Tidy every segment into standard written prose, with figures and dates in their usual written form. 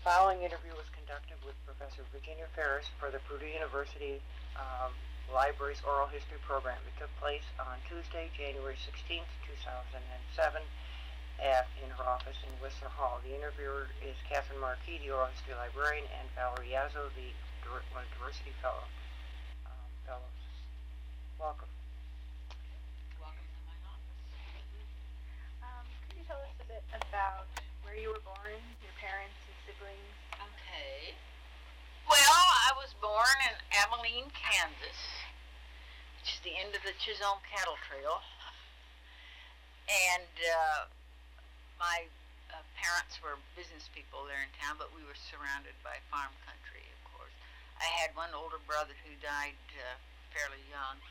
following interview was conducted with Professor Virginia Ferris for the Purdue University Library's Oral History Program. It took place on Tuesday, January 16th, 2007, in her office in Whistler Hall. The interviewer is Catherine Markey, the Oral History Librarian, and Valerie Yazzo, one of the Diversity Fellows. Welcome. Welcome to my office. Could you tell us a bit about where you were born, your parents and siblings? Okay. Well, I was born in Abilene, Kansas, which is the end of the Chisholm Cattle Trail. And my parents were business people there in town, but we were surrounded by farm country, of course. I had one older brother who died fairly young.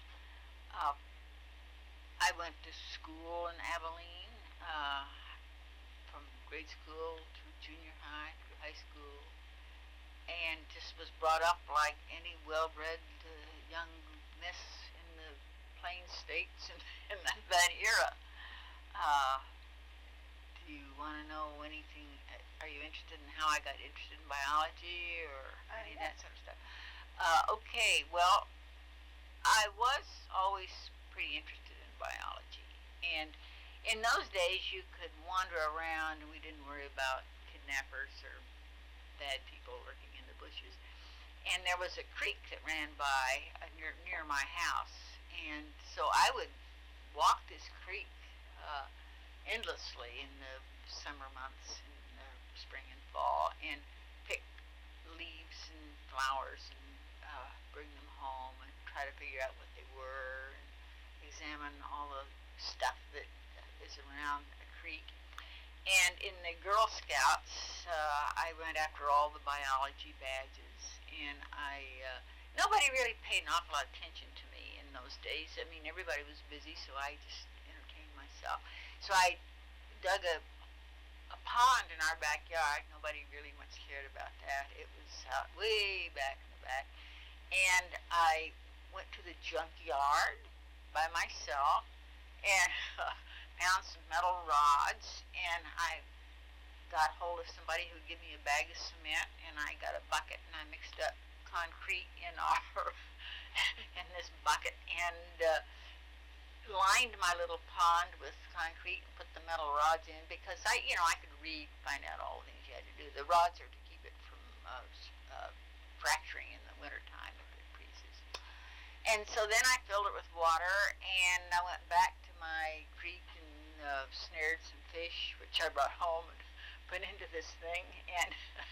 I went to school in Abilene, from grade school to junior high to high school, and just was brought up like any well-bred young miss in the Plains States in that era. Do you want to know anything? Are you interested in how I got interested in biology or any of that sort of stuff? Okay, well, I was always pretty interested in biology, and in those days you could wander around and we didn't worry about kidnappers or bad people lurking in the bushes. And there was a creek that ran by near my house, and so I would walk this creek endlessly in the summer months, in the spring and fall, and pick leaves and flowers and bring them home and try to figure out what they were and examine all the stuff that is around a creek. And in the Girl Scouts, I went after all the biology badges, and nobody really paid an awful lot of attention to me in those days. I mean, everybody was busy, so I just entertained myself. So I dug a pond in our backyard. Nobody really much cared about that. It was out way back in the back. And I went to the junkyard by myself and found some metal rods, and I got hold of somebody who would give me a bag of cement, and I got a bucket, and I mixed up concrete in this bucket, and lined my little pond with concrete and put the metal rods in, because I could read, find out all the things you had to do. The rods are to keep it from fracturing in the wintertime if it freezes. And so then I filled it with water, and I went back to my creek and snared some fish, which I brought home and put into this thing, and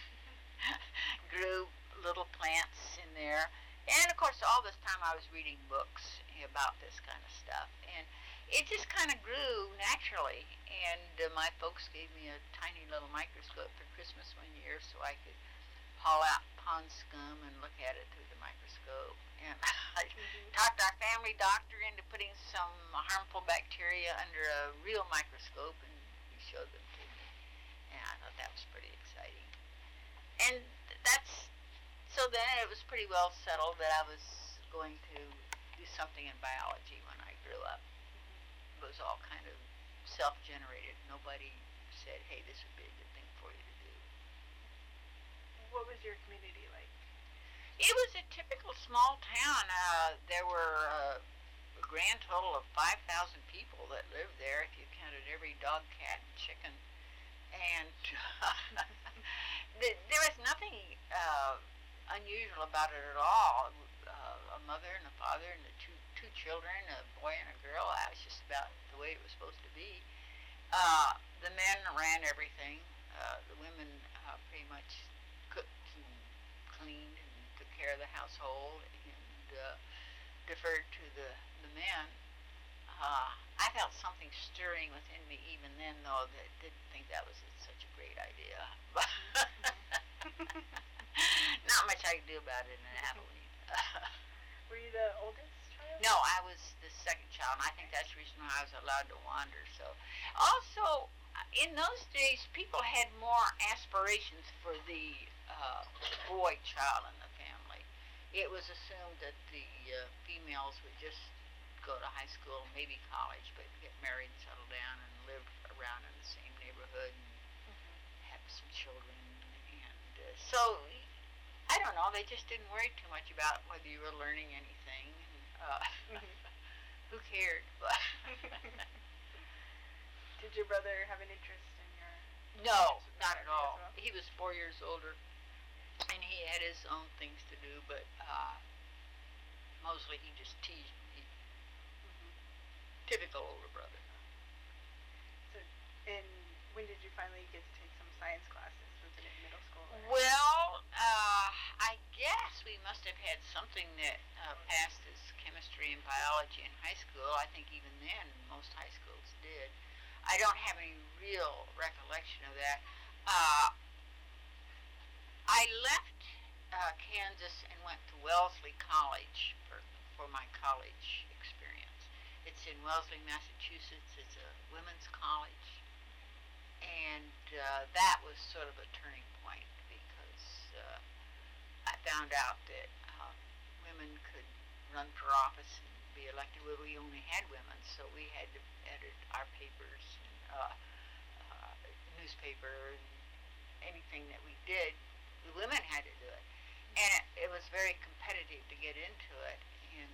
grew little plants in there. And of course, all this time I was reading books about this kind of stuff, and it just kind of grew naturally. And my folks gave me a tiny little microscope for Christmas one year so I could haul out pond scum and look at it through the microscope. And I talked our family doctor into putting some harmful bacteria under a real microscope, and he showed them to me. And I thought that was pretty exciting. And so then it was pretty well settled that I was going to do something in biology when I grew up. It was all kind of self-generated. Nobody said, hey, this would be a good thing for you to do. What was your community like? It was a typical small town. There were a grand total of 5,000 people that lived there, if you counted every dog, cat, and chicken. And there was nothing unusual about it at all. A mother and a father and the two children, a boy and a girl. That was just about the way it was supposed to be. The men ran everything. The women pretty much cooked and cleaned and took care of the household and deferred to the men. I felt something stirring within me even then, though, that didn't think that was such a great idea. Not much I could do about it in Abilene. Were you the oldest child? No, I was the second child, and I think that's the reason why I was allowed to wander. So, also, in those days, people had more aspirations for the boy child in the family. It was assumed that the females would just go to high school, maybe college, but get married and settle down and live around in the same neighborhood and have some children. And so I don't know. They just didn't worry too much about whether you were learning anything. Who cared? But Did your brother have an interest in your? no, not at photography all. as well? He was 4 years older, and he had his own things to do. But mostly he just teased me. Typical older brother. So, and when did you finally get to take some science classes? Was it in middle school? Or? Well, I guess we must have had something that passed as chemistry and biology in high school. I think even then most high schools did. I don't have any real recollection of that. I left Kansas and went to Wellesley College for my college experience. It's in Wellesley, Massachusetts. It's a women's college. And that was sort of a turning point because I found out that women could run for office and be elected. Well, we only had women, so we had to edit our papers and newspaper and anything that we did. The women had to do it, and it was very competitive to get into it. And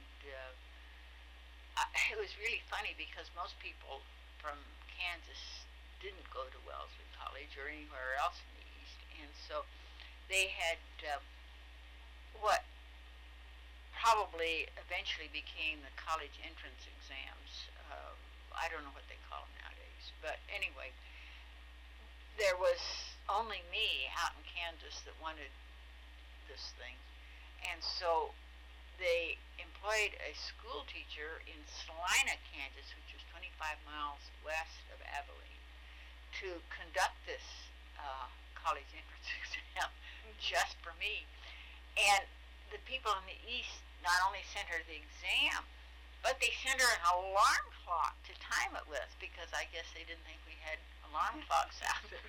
it was really funny because most people from Kansas didn't go to Wellesley College or anywhere else in the East, and so they had what probably eventually became the college entrance exams. I don't know what they call them nowadays, but anyway, there was only me out in Kansas that wanted this thing, and so they employed a school teacher in Salina, Kansas, which was 25 miles west of Abilene, to conduct this college entrance exam just for me. And the people in the East not only sent her the exam, but they sent her an alarm clock to time it with, because I guess they didn't think we had alarm clocks out there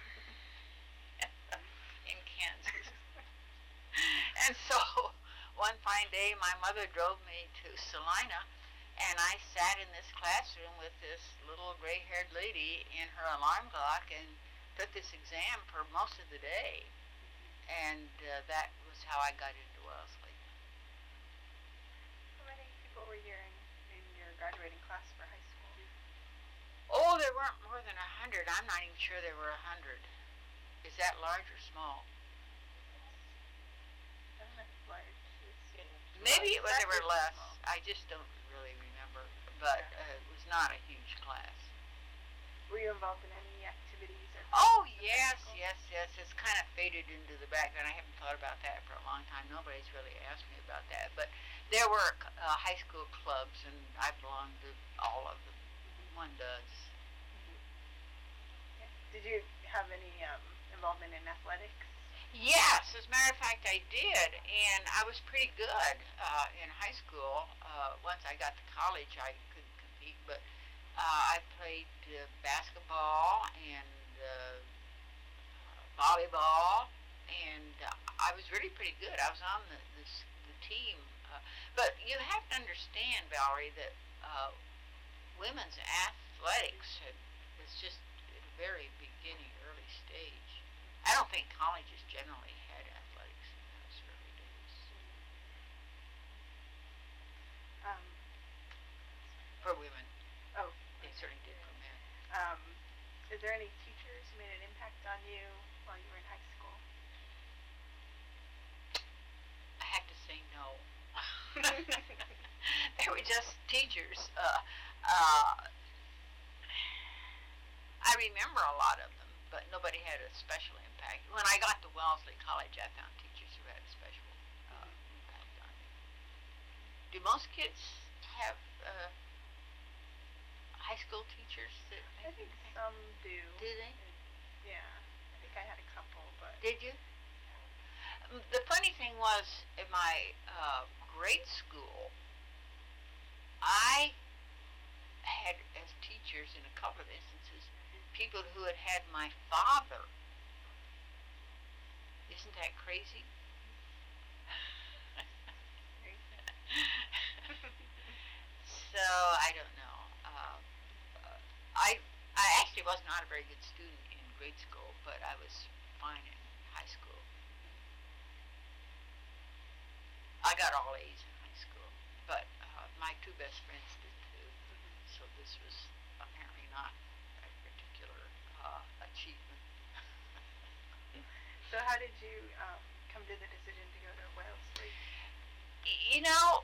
in Kansas. And so one fine day my mother drove me to Salina, and I sat in this classroom with this little gray-haired lady in her alarm clock and took this exam for most of the day. And that was how I got into Wellesley. How many people were you in your graduating class for high school? Oh, there weren't more than 100. I'm not even sure there were 100. Is that large or small? I don't know if it's large. Maybe there were less. Small. I just don't really remember. But it was not a huge class. Were you involved in any activities? Or Oh, yes. It's kind of faded into the background. I haven't thought about that for a long time. Nobody's really asked me about that. But there were high school clubs, and I belonged to all of them. One does. Yeah. Did you have any involvement in athletics? Yes, as a matter of fact, I did, and I was pretty good in high school. Once I got to college, I couldn't compete, but I played basketball and volleyball, and I was really pretty good. I was on the team, but you have to understand, Valerie, that women's athletics is just at a very beginning, early stage. I don't think colleges generally had athletics in those early days. For women. Oh. They certainly did for men. Is there any teachers who made an impact on you while you were in high school? I have to say no. They were just teachers. I remember a lot of them, but nobody had a special impact. When I got to Wellesley College, I found teachers who had a special impact on me. Do most kids have high school teachers that I think some do. Do they? Yeah. I think I had a couple, but. Did you? The funny thing was, in my grade school, I had as teachers in a couple of instances people who had had my father. Isn't that crazy? So I don't know. I actually was not a very good student in grade school, but I was fine in high school. got all A's in high school, but my two best friends did too. So this was apparently not a particular achievement. So how did you come to the decision to go to Wellesley? You know,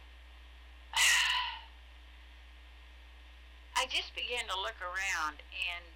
I just began to look around, and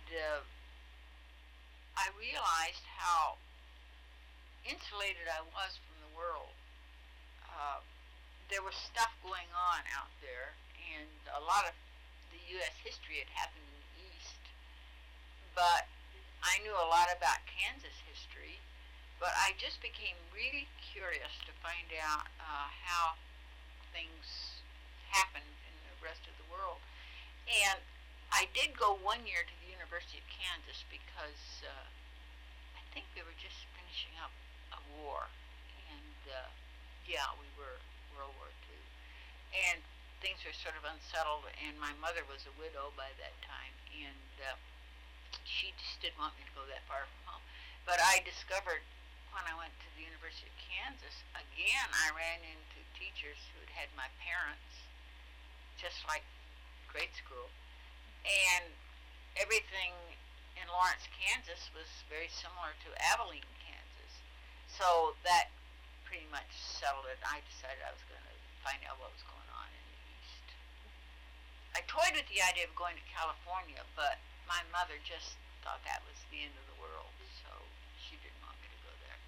I realized how insulated I was from the world. There was stuff going on out there, and a lot of the U.S. history had happened in the East, but I knew a lot about Kansas history, but I just became really curious to find out how things happened in the rest of the world. And I did go 1 year to the University of Kansas because I think we were just finishing up a war, and yeah, we were World War II, and things were sort of unsettled, and my mother was a widow by that time, and she just didn't want me to go that far from home. But I discovered when I went to the University of Kansas, again, I ran into teachers who had had my parents, just like grade school, and everything in Lawrence, Kansas was very similar to Abilene, Kansas. So that pretty much settled it. I decided I was going to find out what was going on in the East. I toyed with the idea of going to California, but my mother just thought that was the end of the world, so she didn't want me to go there.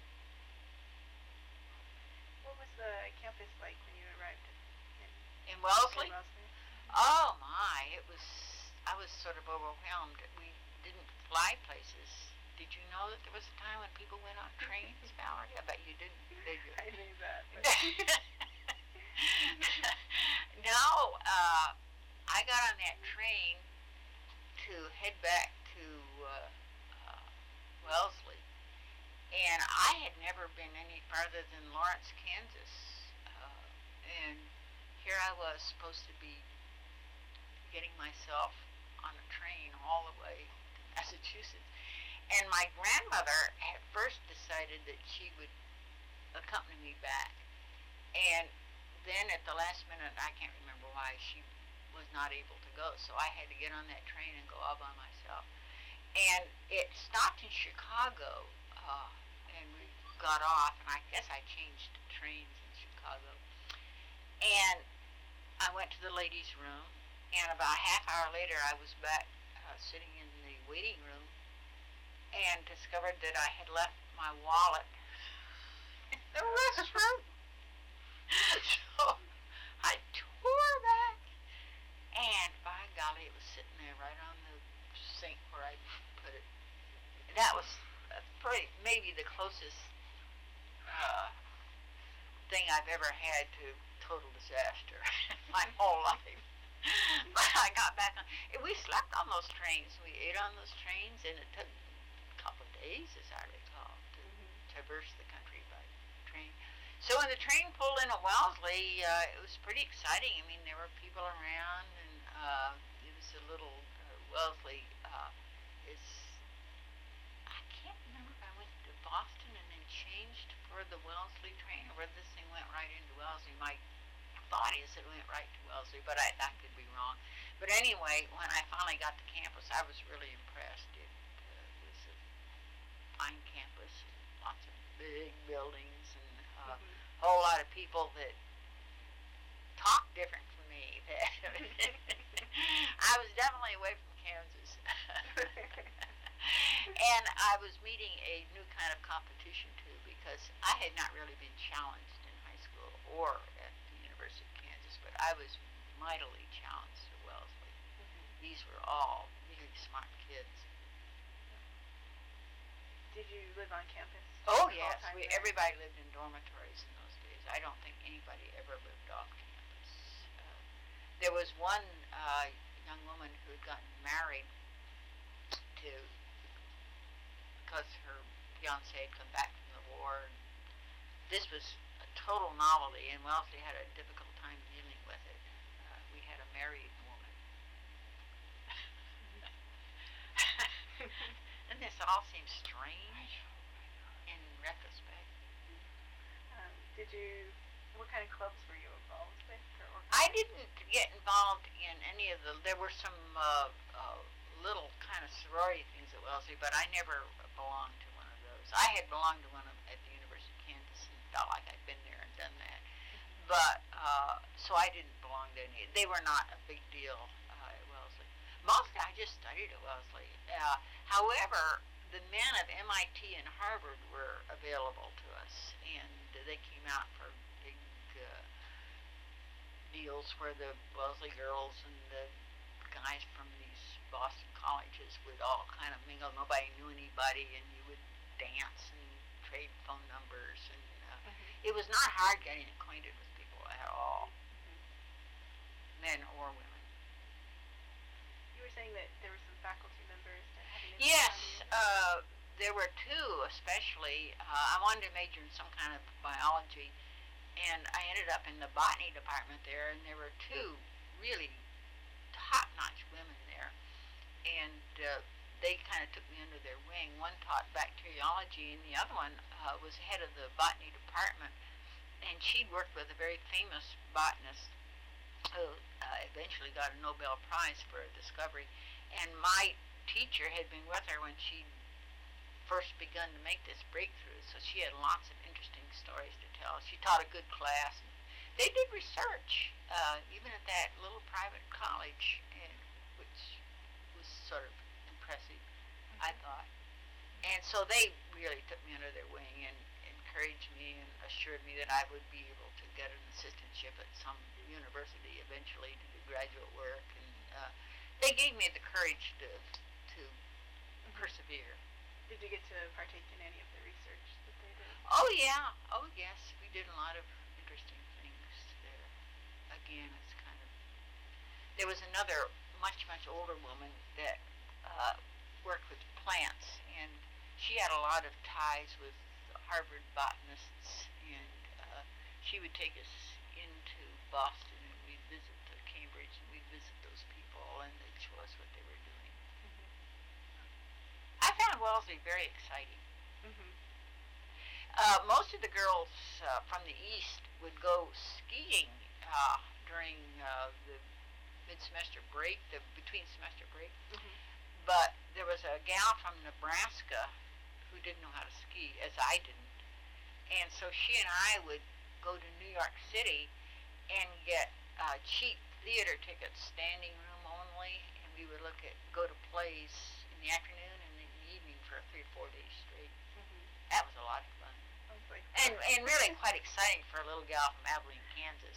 What was the campus like when you arrived In Wellesley? in Wellesley? Oh my, I was sort of overwhelmed. We didn't fly places. Did you know that there was a time when people went on trains, Valerie? I bet you didn't, did you? I knew that. No, I got on that train to head back to Wellesley, and I had never been any farther than Lawrence, Kansas, and here I was supposed to be getting myself on a train all the way to Massachusetts. And my grandmother had first decided that she would accompany me back. And then at the last minute, I can't remember why, she was not able to go. So I had to get on that train and go all by myself. And it stopped in Chicago, and we got off, and I guess I changed trains in Chicago. And I went to the ladies' room, and about a half hour later, I was back sitting in the waiting room, and discovered that I had left my wallet in the restroom. So I tore back, and by golly, it was sitting there right on the sink where I put it. That was probably maybe the closest thing I've ever had to total disaster in my whole life. But I got back on. We slept on those trains. We ate on those trains, and it took couple of days, as I recall, to traverse the country by train. So when the train pulled into Wellesley, it was pretty exciting. I mean, there were people around, and it was a little Wellesley is. I can't remember if I went to Boston and then changed for the Wellesley train, or whether this thing went right into Wellesley. My thought is it went right to Wellesley, but I could be wrong. But anyway, when I finally got to campus, I was really impressed. It was a fine campus, lots of big buildings, and a whole lot of people that talked different from me. I was definitely away from Kansas. And I was meeting a new kind of competition too, because I had not really been challenged in high school or at the University of Kansas, but I was mightily challenged at Wellesley. These were all really smart kids. Did you live on campus? Oh yes, everybody lived in dormitories in those days. I don't think anybody ever lived off campus. There was one young woman who had gotten married to, because her fiance had come back from the war. And this was a total novelty, and Wellesley had a difficult time dealing with it. We had a married woman. And this all seems strange in retrospect. Did you, What kind of clubs were you involved with, or I didn't get involved in any of the. There were some little kind of sorority things at Wellesley, but I never belonged to one of those. I had belonged to one at the University of Kansas and felt like I'd been there and done that. But so I didn't belong to any. They were not a big deal at Wellesley. Mostly, I just studied at Wellesley. However, the men of MIT and Harvard were available to us, and they came out for big deals where the Wellesley girls and the guys from these Boston colleges would all kind of mingle. Nobody knew anybody, and you would dance and trade phone numbers, and it was not hard getting acquainted with people at all, men or women. You were saying that there were some faculty members that had an Yes, interest on you. there were two especially. I wanted to major in some kind of biology, and I ended up in the botany department there, and there were two really top-notch women there, and they kind of took me under their wing. One taught bacteriology, and the other one was head of the botany department, and she'd worked with a very famous botanist who eventually got a Nobel Prize for a discovery, and my teacher had been with her when she first begun to make this breakthrough, so she had lots of interesting stories to tell. She taught a good class. And they did research, even at that little private college, which was sort of impressive, I thought. And so they really took me under their wing and encouraged me and assured me that I would be able to get an assistantship at some university eventually to do graduate work. And they gave me the courage to persevere. Did you get to partake in any of the research that they did? Oh, yeah. Oh, yes. We did a lot of interesting things there. Again, it's kind of... There was another much, much older woman that worked with plants, and she had a lot of ties with Harvard botanists, and she would take us into Boston, and we'd visit Cambridge, and we'd visit those people, and they'd show us what they were doing. I found Wellesley very exciting. Most of the girls from the East would go skiing during the mid-semester break, the between-semester break. But there was a gal from Nebraska who didn't know how to ski, as I didn't. And so she and I would go to New York City and get cheap theater tickets, standing room only, and we would go to plays in the afternoon and in the evening for 3 or 4 days straight. That was a lot of fun. Like and really quite exciting for a little gal from Abilene, Kansas.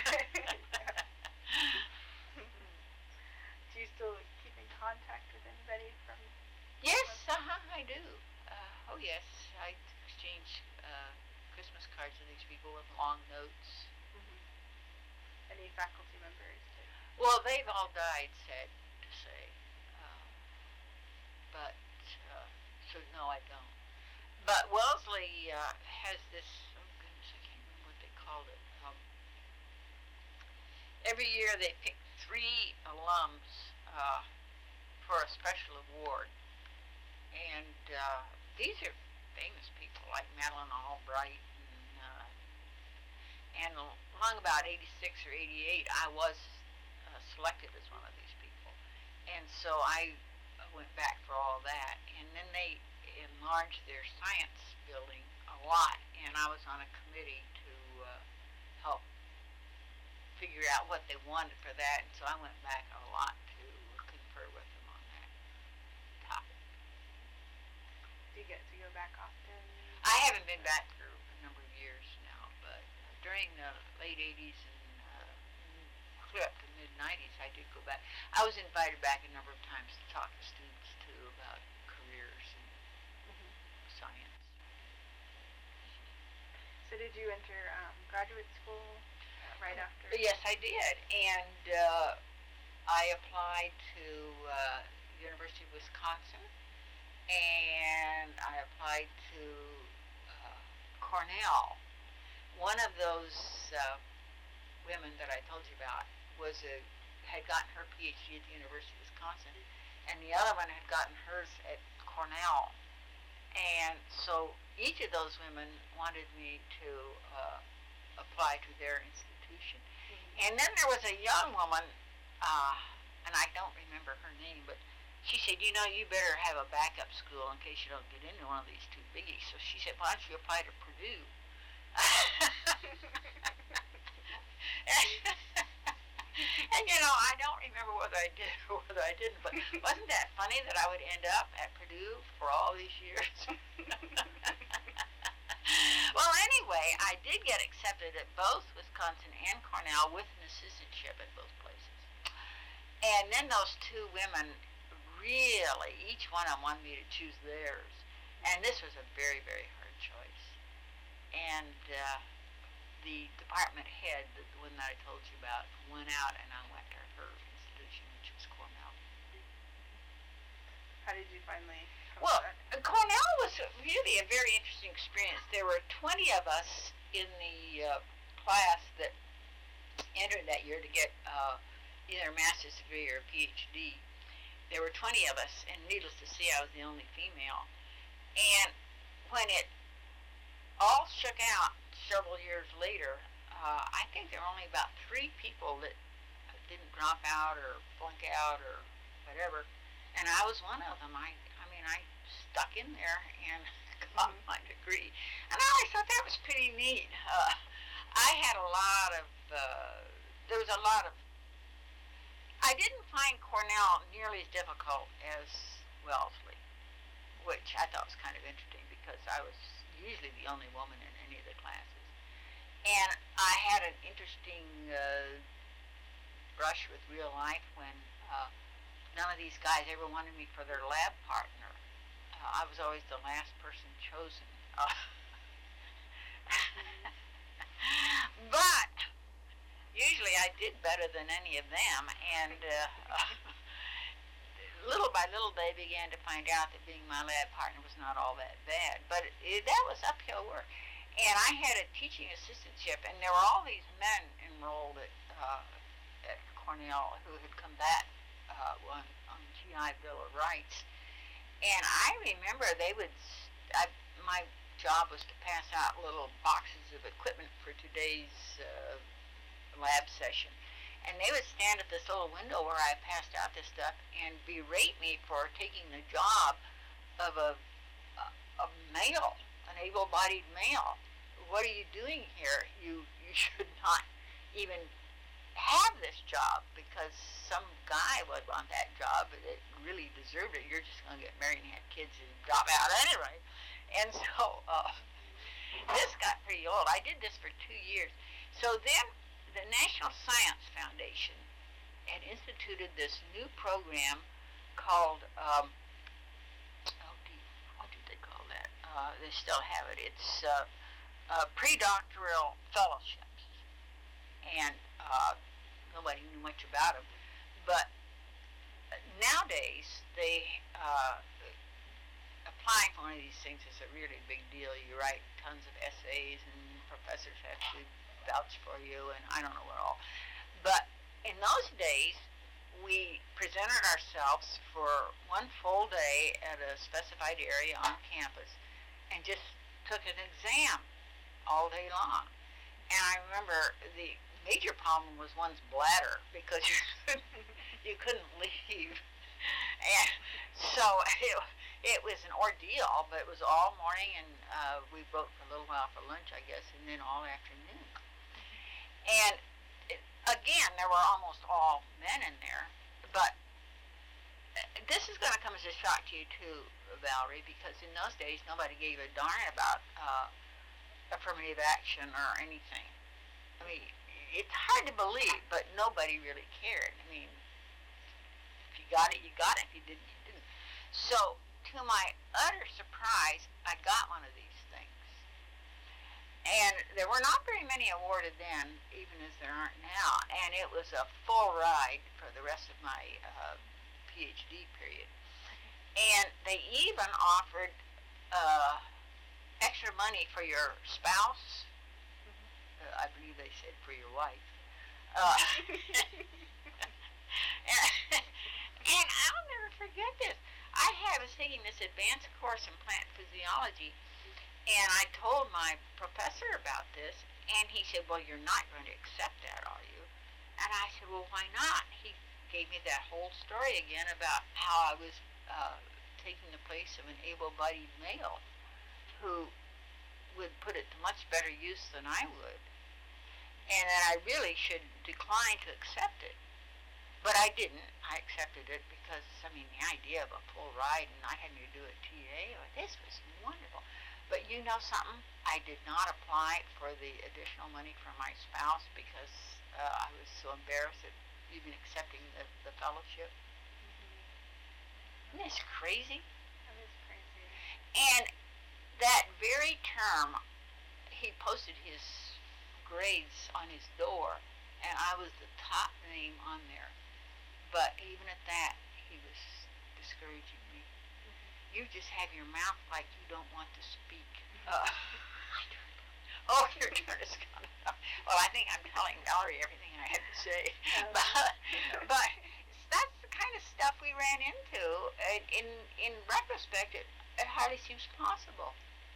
Do you still keep in contact with anybody from? Yes, I do. Oh yes, I exchange Christmas cards with these people with long notes. Any faculty members? Well, they've all died, sad to say. But so no, I don't. But Wellesley has this. Oh goodness, I can't remember what they called it. Every year they pick 3 alums for a special award, and these are famous people like Madeleine Albright, and along about 86 or 88, I was selected as one of these people, and so I went back for all that, and then they enlarged their science building a lot, and I was on a committee to help figure out what they wanted for that, and so I went back a lot to confer with them on that topic. Do you get to go back often? I haven't been back for a number of years now, but during the late 80s and clear up to the mid-90s, I did go back. I was invited back a number of times to talk to students, too, about careers and science. So did you enter graduate school right after? Yes, I did, and I applied to University of Wisconsin, and I applied to Cornell. One of those women that I told you about had gotten her PhD at the University of Wisconsin, and the other one had gotten hers at Cornell. And so each of those women wanted me to apply to their institution. And then there was a young woman, and I don't remember her name, but she said, you better have a backup school in case you don't get into one of these two biggies. So she said, why don't you apply to Purdue? And I don't remember whether I did or whether I didn't, but wasn't that funny that I would end up at Purdue for all these years? Well, anyway, I did get accepted at both Wisconsin and Cornell with an assistantship at both places. And then those two women really, each one of them wanted me to choose theirs. And this was a very, very hard choice. And the department head, the one that I told you about, went out and I went to her institution, which was Cornell. How did you finally Well, Cornell was really a very interesting experience. There were 20 of us in the class that entered that year to get either a master's degree or a PhD. There were 20 of us, and needless to say, I was the only female. And when it all shook out several years later, I think there were only about 3 people that didn't drop out or flunk out or whatever, and I was one of them. I stuck in there and got my degree, and I always thought that was pretty neat. I had a lot of, I didn't find Cornell nearly as difficult as Wellesley, which I thought was kind of interesting because I was usually the only woman in any of the classes. And I had an interesting brush with real life when none of these guys ever wanted me for their lab partner. I was always the last person chosen. But usually I did better than any of them, and little by little they began to find out that being my lab partner was not all that bad. But that was uphill work. And I had a teaching assistantship, and there were all these men enrolled at Cornell who had come back on GI Bill of Rights. And I remember my job was to pass out little boxes of equipment for today's lab session. And they would stand at this little window where I passed out this stuff and berate me for taking the job of a male, an able-bodied male. What are you doing here? You should not even have this job because some guy would want that job that really deserved it. You're just going to get married and have kids and drop out anyway. And so this got pretty old. I did this for 2 years. So then the National Science Foundation had instituted this new program called, what did they call that? They still have it. It's pre-doctoral fellowships. And nobody knew much about them. But nowadays, applying for one of these things is a really big deal. You write tons of essays, and professors have to vouch for you, and I don't know what all. But in those days, we presented ourselves for one full day at a specified area on campus and just took an exam all day long. And I remember the major problem was one's bladder because you couldn't leave. And so it was an ordeal, but it was all morning, and we broke for a little while for lunch, I guess, and then all afternoon. And again, there were almost all men in there, but this is going to come as a shock to you too, Valerie, because in those days nobody gave a darn about affirmative action or anything. I mean, it's hard to believe, but nobody really cared. I mean, if you got it, you got it. If you didn't, you didn't. So, to my utter surprise, I got one of these things. And there were not very many awarded then, even as there aren't now. And it was a full ride for the rest of my PhD period. And they even offered extra money for your spouse. I believe they said for your wife. And I'll never forget this. I was taking this advanced course in plant physiology, and I told my professor about this, And he said, well, you're not going to accept that, are you? And I said, well, why not? He gave me that whole story again about how I was taking the place of an able-bodied male who would put it to much better use than I would, and that I really should decline to accept it. But I didn't. I accepted it because, I mean, the idea of a full ride and not having to do a TA, this was wonderful. But you know something? I did not apply for the additional money from my spouse because I was so embarrassed at even accepting the fellowship. Isn't this crazy? That is crazy. And that very term, he posted his grades on his door, and I was the top name on there. But even at that, he was discouraging me. You just have your mouth like you don't want to speak. Oh, your turn is coming up. Well, I think I'm telling Valerie everything I had to say. But that's the kind of stuff we ran into. In retrospect, it hardly seems possible.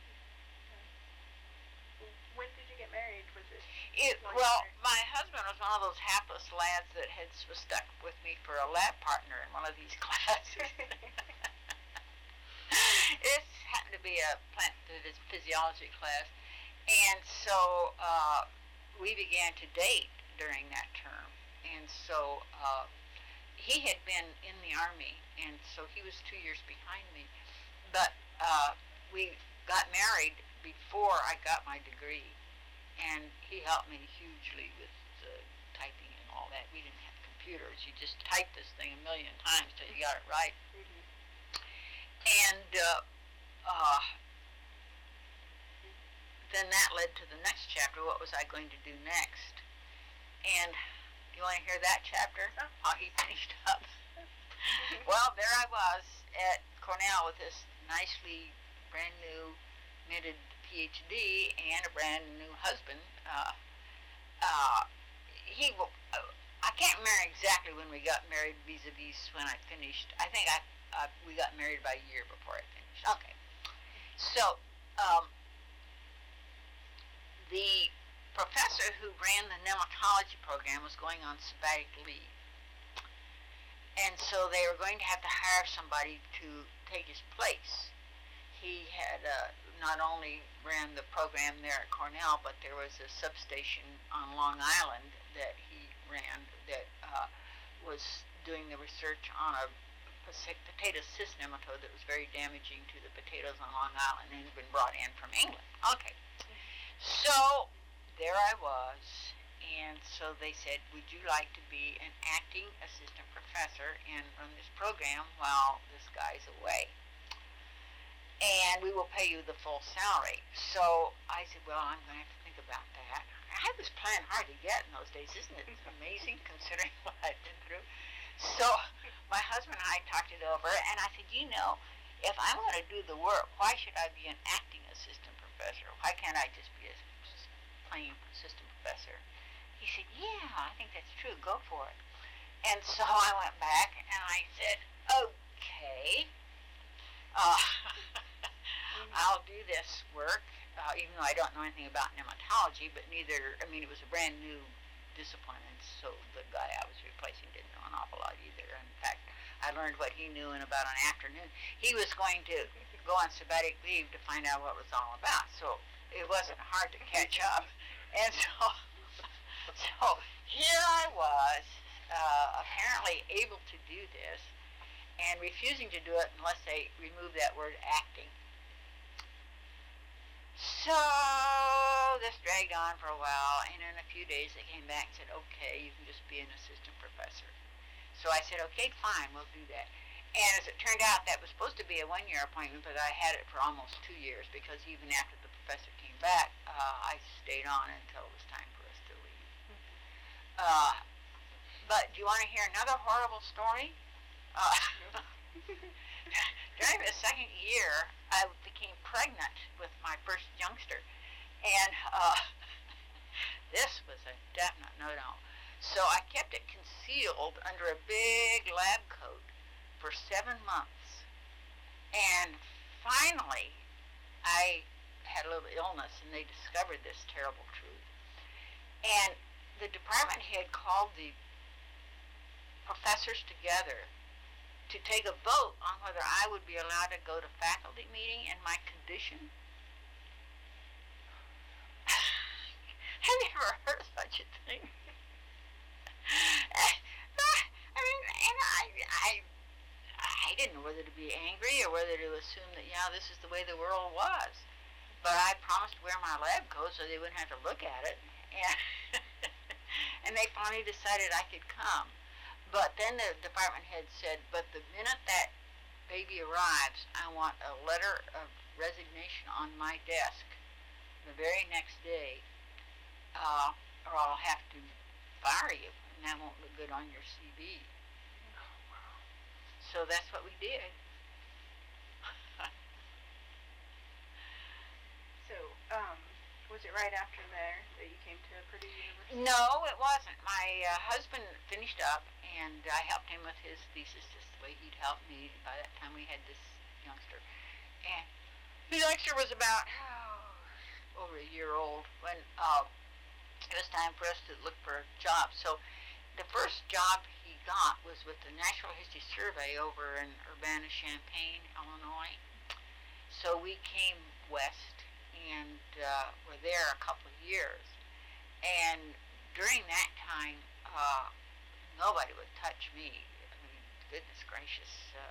When did you get married? Was it? Well, my husband was one of those hapless lads that was stuck with me for a lab partner in one of these classes. It happened to be a plant physiology class, and so we began to date during that term. And so he had been in the Army, and so he was 2 years behind me. But we got married before I got my degree, and he helped me hugely with typing and all that. We didn't have computers. You just typed this thing a million times till you got it right. And then that led to the next chapter. What was I going to do next? And you want to hear that chapter? How he finished up? Well, there I was at Cornell with this nicely brand new knitted PhD and a brand new husband. I can't remember exactly when we got married vis-a-vis when I finished. I think we got married about a year before I finished. Okay. So the professor who ran the nematology program was going on sabbatic leave. And so they were going to have to hire somebody to take his place. He had not only ran the program there at Cornell, but there was a substation on Long Island that he ran that was doing the research on a potato cyst nematode that was very damaging to the potatoes on Long Island and had been brought in from England. Okay. So there I was, and so they said, would you like to be an acting assistant professor and run this program while this guy's away? And we will pay you the full salary. So I said, well, I'm going to have to think about that. I was playing hard to get in those days. Isn't it amazing considering what I've been through? So my husband and I talked it over, and I said, you know, if I'm going to do the work, why should I be an acting assistant professor? Why can't I just be a plain assistant professor? He said, yeah, I think that's true. Go for it. And so I went back, and I said, okay. I'll do this work, even though I don't know anything about nematology, but it was a brand new discipline, and so the guy I was replacing didn't know an awful lot either. In fact, I learned what he knew in about an afternoon. He was going to go on sabbatic leave to find out what it was all about, so it wasn't hard to catch up. And so here I was, apparently able to do this, and refusing to do it unless they remove that word acting. So this dragged on for a while, and in a few days they came back and said, okay, you can just be an assistant professor. So I said, okay, fine, we'll do that. And as it turned out, that was supposed to be a one-year appointment, but I had it for almost 2 years, because even after the professor came back, I stayed on until it was time for us to leave. But do you want to hear another horrible story? During the second year, I became pregnant with my first youngster, and this was a definite no-no. So I kept it concealed under a big lab coat for 7 months, and finally I had a little illness, and they discovered this terrible truth. And the department head called the professors together to take a vote on whether I would be allowed to go to faculty meeting and my condition. Have you ever heard of such a thing? I mean, and I didn't know whether to be angry or whether to assume that, yeah, this is the way the world was. But I promised to wear my lab coat so they wouldn't have to look at it. And, and they finally decided I could come. But then the department head said, but the minute that baby arrives, I want a letter of resignation on my desk the very next day, or I'll have to fire you, and that won't look good on your CV. So that's what we did. So, was it right after there that you came to Purdue University? No, it wasn't. My husband finished up, and I helped him with his thesis just the way he'd helped me. By that time, we had this youngster. And the youngster was about over a year old when it was time for us to look for a job. So the first job he got was with the Natural History Survey over in Urbana-Champaign, Illinois. So we came west and were there a couple of years. And during that time, nobody would touch me. I mean, goodness gracious.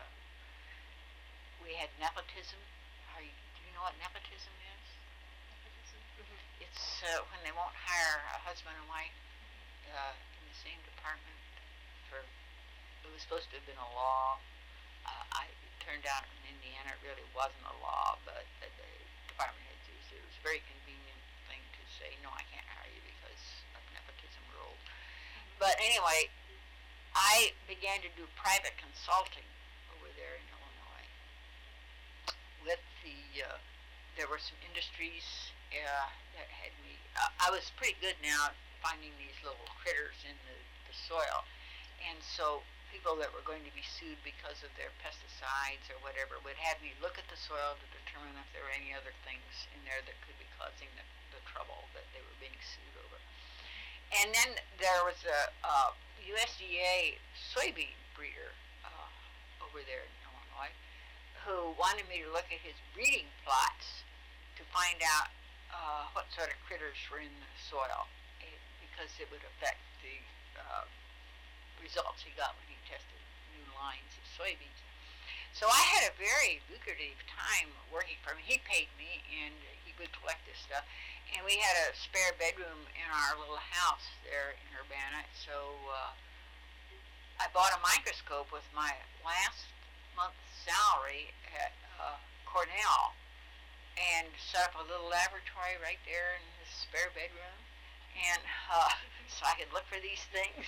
We had nepotism. Do you know what nepotism is? Nepotism? Mm-hmm. It's when they won't hire a husband and wife in the same department. It was supposed to have been a law. It turned out in Indiana it really wasn't a law, but the department heads used it. It was a very convenient thing to say, no, I can't hire you because of nepotism rules. But anyway, I began to do private consulting over there in Illinois. With there were some industries that had me. I was pretty good now at finding these little critters in the soil, and so people that were going to be sued because of their pesticides or whatever would have me look at the soil to determine if there were any other things in there that could be causing the trouble that they were being sued over. And then there was a USDA soybean breeder over there in Illinois who wanted me to look at his breeding plots to find out what sort of critters were in the soil, because it would affect the results he got when he tested new lines of soybeans. So I had a very lucrative time working for him. He paid me, and he would collect this stuff. And we had a spare bedroom in our little house there in Urbana. So I bought a microscope with my last month's salary at Cornell and set up a little laboratory right there in his spare bedroom. And so I could look for these things.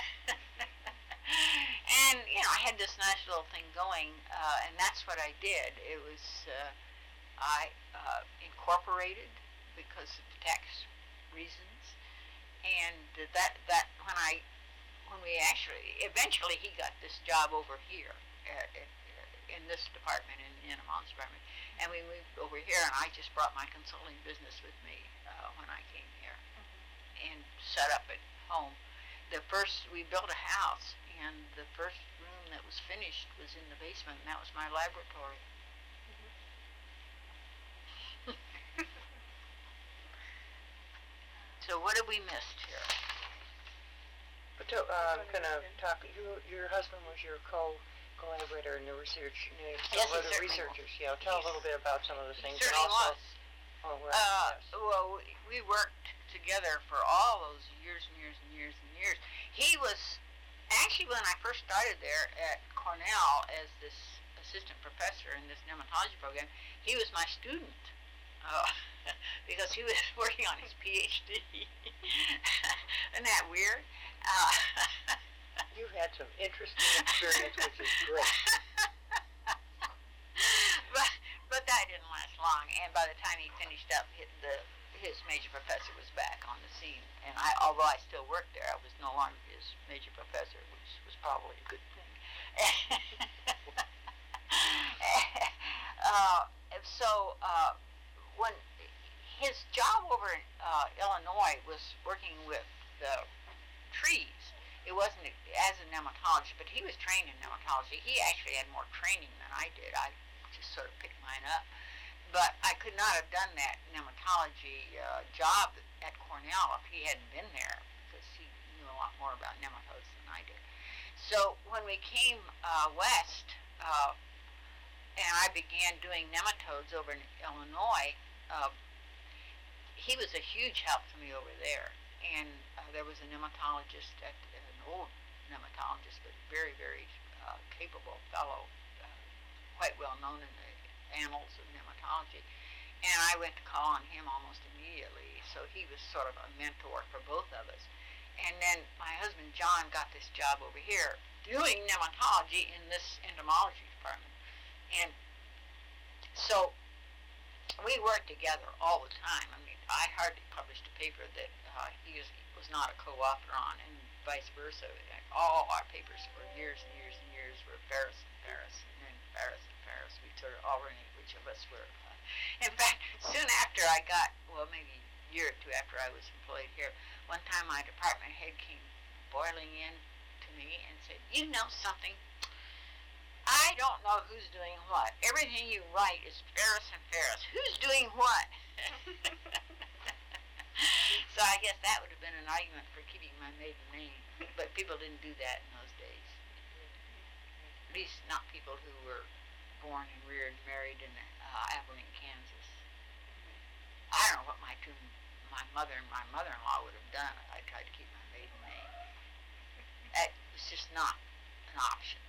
And, you know, I had this nice little thing going, and that's what I did. It was, I incorporated because of tax reasons, and that when we actually, eventually he got this job over here in this department, in Amont's department, and we moved over here, and I just brought my consulting business with me when I came here. And set up at home. We built a house, and the first room that was finished was in the basement, and that was my laboratory. Mm-hmm. So what have we missed here? But kind of talk. Your husband was your collaborator in the research. Yes, other he researchers. Was. Yeah, tell a little bit about some of the things. He certainly was. Oh, right. Yes. Well, we worked together for all those years and years and years and years. He was actually, when I first started there at Cornell as this assistant professor in this nematology program, he was my student because he was working on his PhD. Isn't that weird? You've had some interesting experience, which is great. But that didn't last long, and by the time he finished up, his major professor was back on the scene, and although I still worked there, I was no longer his major professor, which was probably a good thing. So when his job over in Illinois Illinois was working with the trees. It wasn't as a nematologist, but he was trained in nematology. He actually had more training than I did. I just sort of picked mine up. But I could not have done that nematology job at Cornell if he hadn't been there, because he knew a lot more about nematodes than I did. So when we came west, and I began doing nematodes over in Illinois, he was a huge help to me over there. And there was a nematologist, an old nematologist, but very, very capable fellow, quite well known in the annals of nematology. And I went to call on him almost immediately, so he was sort of a mentor for both of us. And then my husband John got this job over here doing nematology in this entomology department. And so we worked together all the time. I mean, I hardly published a paper that he was not a co-author on, and vice versa. All our papers for years and years and years were Ferris and Ferris, and then Ferris and Ferris. We sort of alternate which of us were. In fact, soon after I got, well, maybe a year or two after I was employed here, one time my department head came boiling in to me and said, "You know something? I don't know who's doing what. Everything you write is Ferris and Ferris. Who's doing what?" So I guess that would have been an argument for keeping my maiden name. But people didn't do that in those days. At least not people who were born and reared and married in Abilene, Kansas. I don't know what my mother and my mother-in-law would have done if I tried to keep my maiden name. That was just not an option.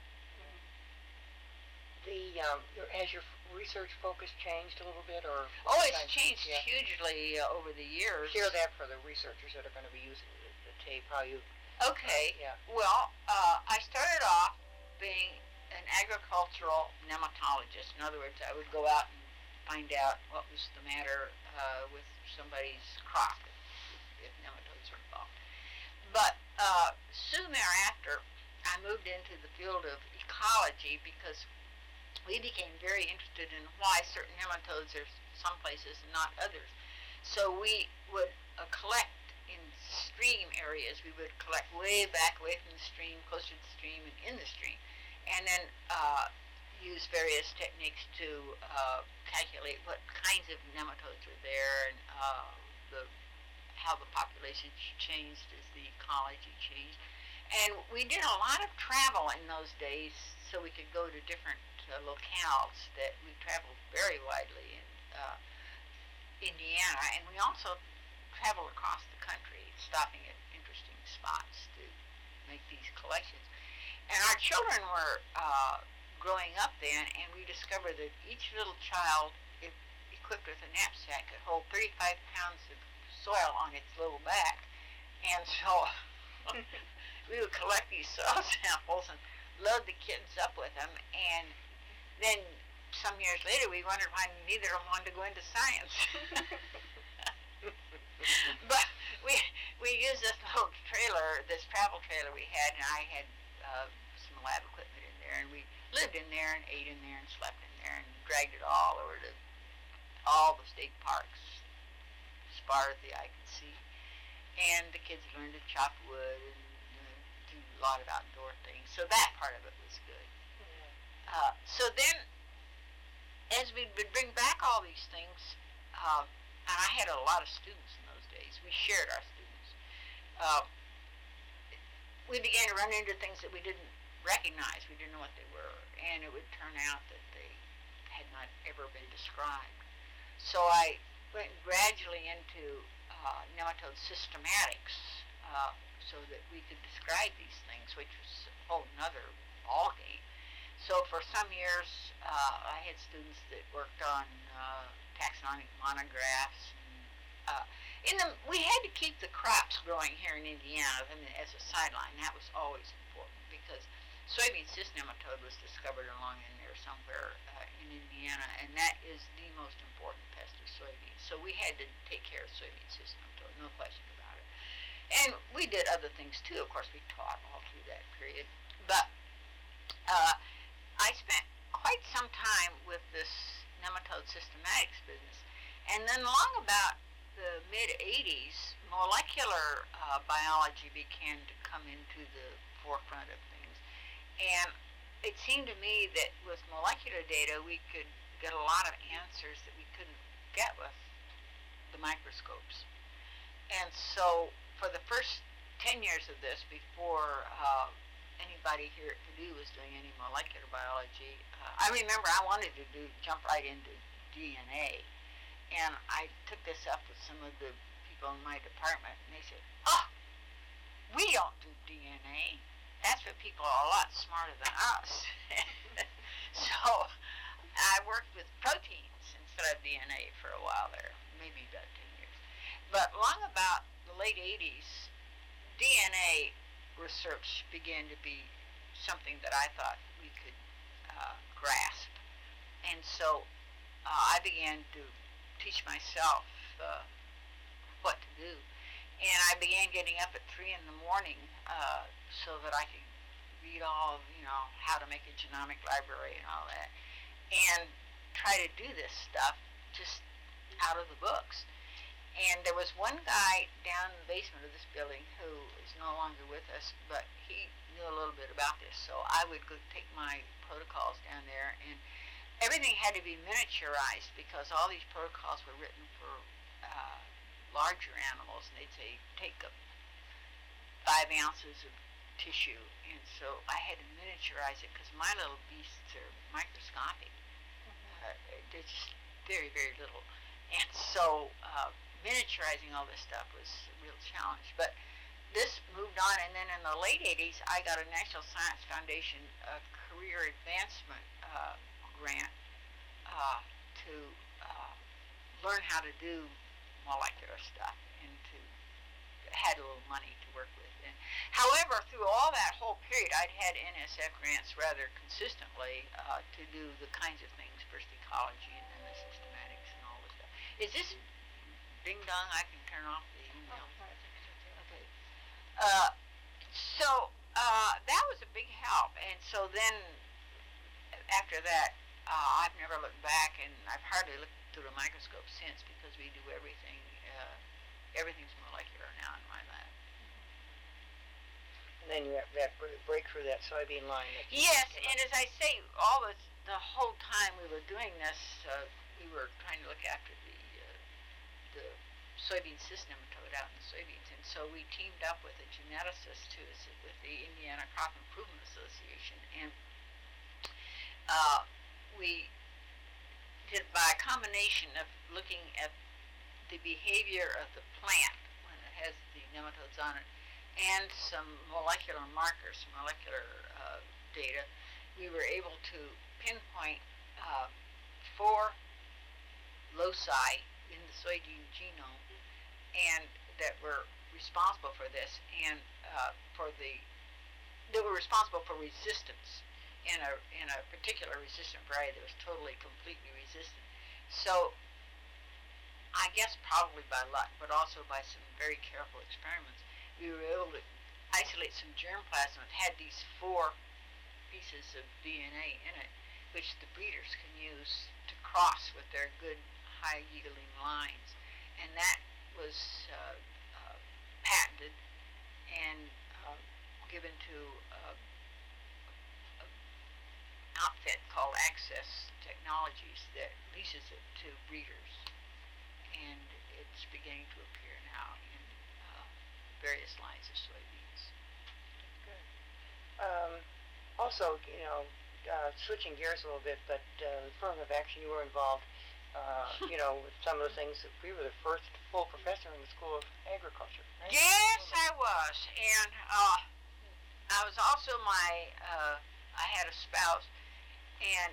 Has your research focus changed a little bit, or? Oh, it's changed hugely over the years. Share that for the researchers that are going to be using the tape. How you? Okay. Yeah. Well, I started off being an agricultural nematologist. In other words, I would go out and find out what was the matter with somebody's crop if nematodes were involved. But soon thereafter, I moved into the field of ecology because we became very interested in why certain nematodes are some places and not others. So we would collect in stream areas. We would collect way back away from the stream, closer to the stream, and in the stream. And then use various techniques to calculate what kinds of nematodes were there and how the population changed as the ecology changed. And we did a lot of travel in those days, so we could go to different locales. That we traveled very widely in Indiana, and we also traveled across the country, stopping at interesting spots to make these collections. And our children were growing up then, and we discovered that each little child, if equipped with a knapsack, could hold 35 pounds of soil on its little back. And so we would collect these soil samples and load the kids up with them, and then some years later we wondered why neither of them wanted to go into science. But we used this little trailer, this travel trailer we had, and I had some lab equipment in there, and we lived in there and ate in there and slept in there and dragged it all over to all the state parks as far as the eye could see. And the kids learned to chop wood and do a lot of outdoor things. So that part of it was good. So then, as we would bring back all these things, and I had a lot of students in those days. We shared our students. We began to run into things that we didn't recognize. We didn't know what they were, and it would turn out that they had not ever been described. So I went gradually into nematode systematics, so that we could describe these things, which was a whole nother ballgame. So for some years, I had students that worked on taxonomic monographs. We had to keep the crops growing here in Indiana, I mean, as a sideline. That was always important because soybean cyst nematode was discovered along in there somewhere in Indiana, and that is the most important pest of soybeans. So we had to take care of soybean cyst nematode, no question about it. And we did other things too. Of course, we taught all through that period. But I spent quite some time with this nematode systematics business. And then along about the mid-'80s, more molecular biology began to come into the forefront of things. And it seemed to me that with molecular data, we could get a lot of answers that we couldn't get with the microscopes. And so for the first 10 years of this, before anybody here at Purdue was doing any molecular biology, I remember I wanted to jump right into DNA. And I took this up with some of the people in my department, and they said, we don't do DNA. That's for people a lot smarter than us. So I worked with proteins instead of DNA for a while there, maybe about 10 years. But long about the late 80s, DNA research began to be something that I thought we could grasp. And so I began to teach myself what to do. And I began getting up at 3 in the morning so that I could read all of, how to make a genomic library and all that, and try to do this stuff just out of the books. And there was one guy down in the basement of this building who is no longer with us, but he knew a little bit about this. So I would go take my protocols down there, and everything had to be miniaturized because all these protocols were written for larger animals, and they'd say take up 5 ounces of tissue, and so I had to miniaturize it because my little beasts are microscopic. They're just very, very little, and so miniaturizing all this stuff was a real challenge. But this moved on, and then in the late 80s, I got a National Science Foundation career advancement grant to learn how to do molecular stuff, and had a little money to work with. And however, through all that whole period, I'd had NSF grants rather consistently to do the kinds of things, first ecology and then the systematics and all this stuff. Is this ding dong? I can turn off the email. Okay. So that was a big help, and so then after that, I've never looked back, and I've hardly looked through the microscope since because we do everything. Everything's molecular now in my lab. And then you have that breakthrough, that soybean line. Yes, and as I say, the whole time we were doing this, we were trying to look after the soybean cyst nematode out in the soybeans, and so we teamed up with a geneticist with the Indiana Crop Improvement Association, and we did by a combination of looking at the behavior of the plant when it has the nematodes on it, and some molecular markers, molecular data, we were able to pinpoint 4 loci in the soybean genome, and that were responsible for this, and they were responsible for resistance in a particular resistant variety that was totally, completely resistant. So I guess probably by luck, but also by some very careful experiments, we were able to isolate some germplasm that had these 4 pieces of DNA in it, which the breeders can use to cross with their good high-yielding lines. And that was patented and given to an outfit called Access Technologies that leases it to breeders. And it's beginning to appear now in various lines of soybeans. Good. Also, switching gears a little bit, but affirmative action, you were involved, with some of the things that we were the first full professor in the School of Agriculture. Right? Yes, I was. And I was also I had a spouse, and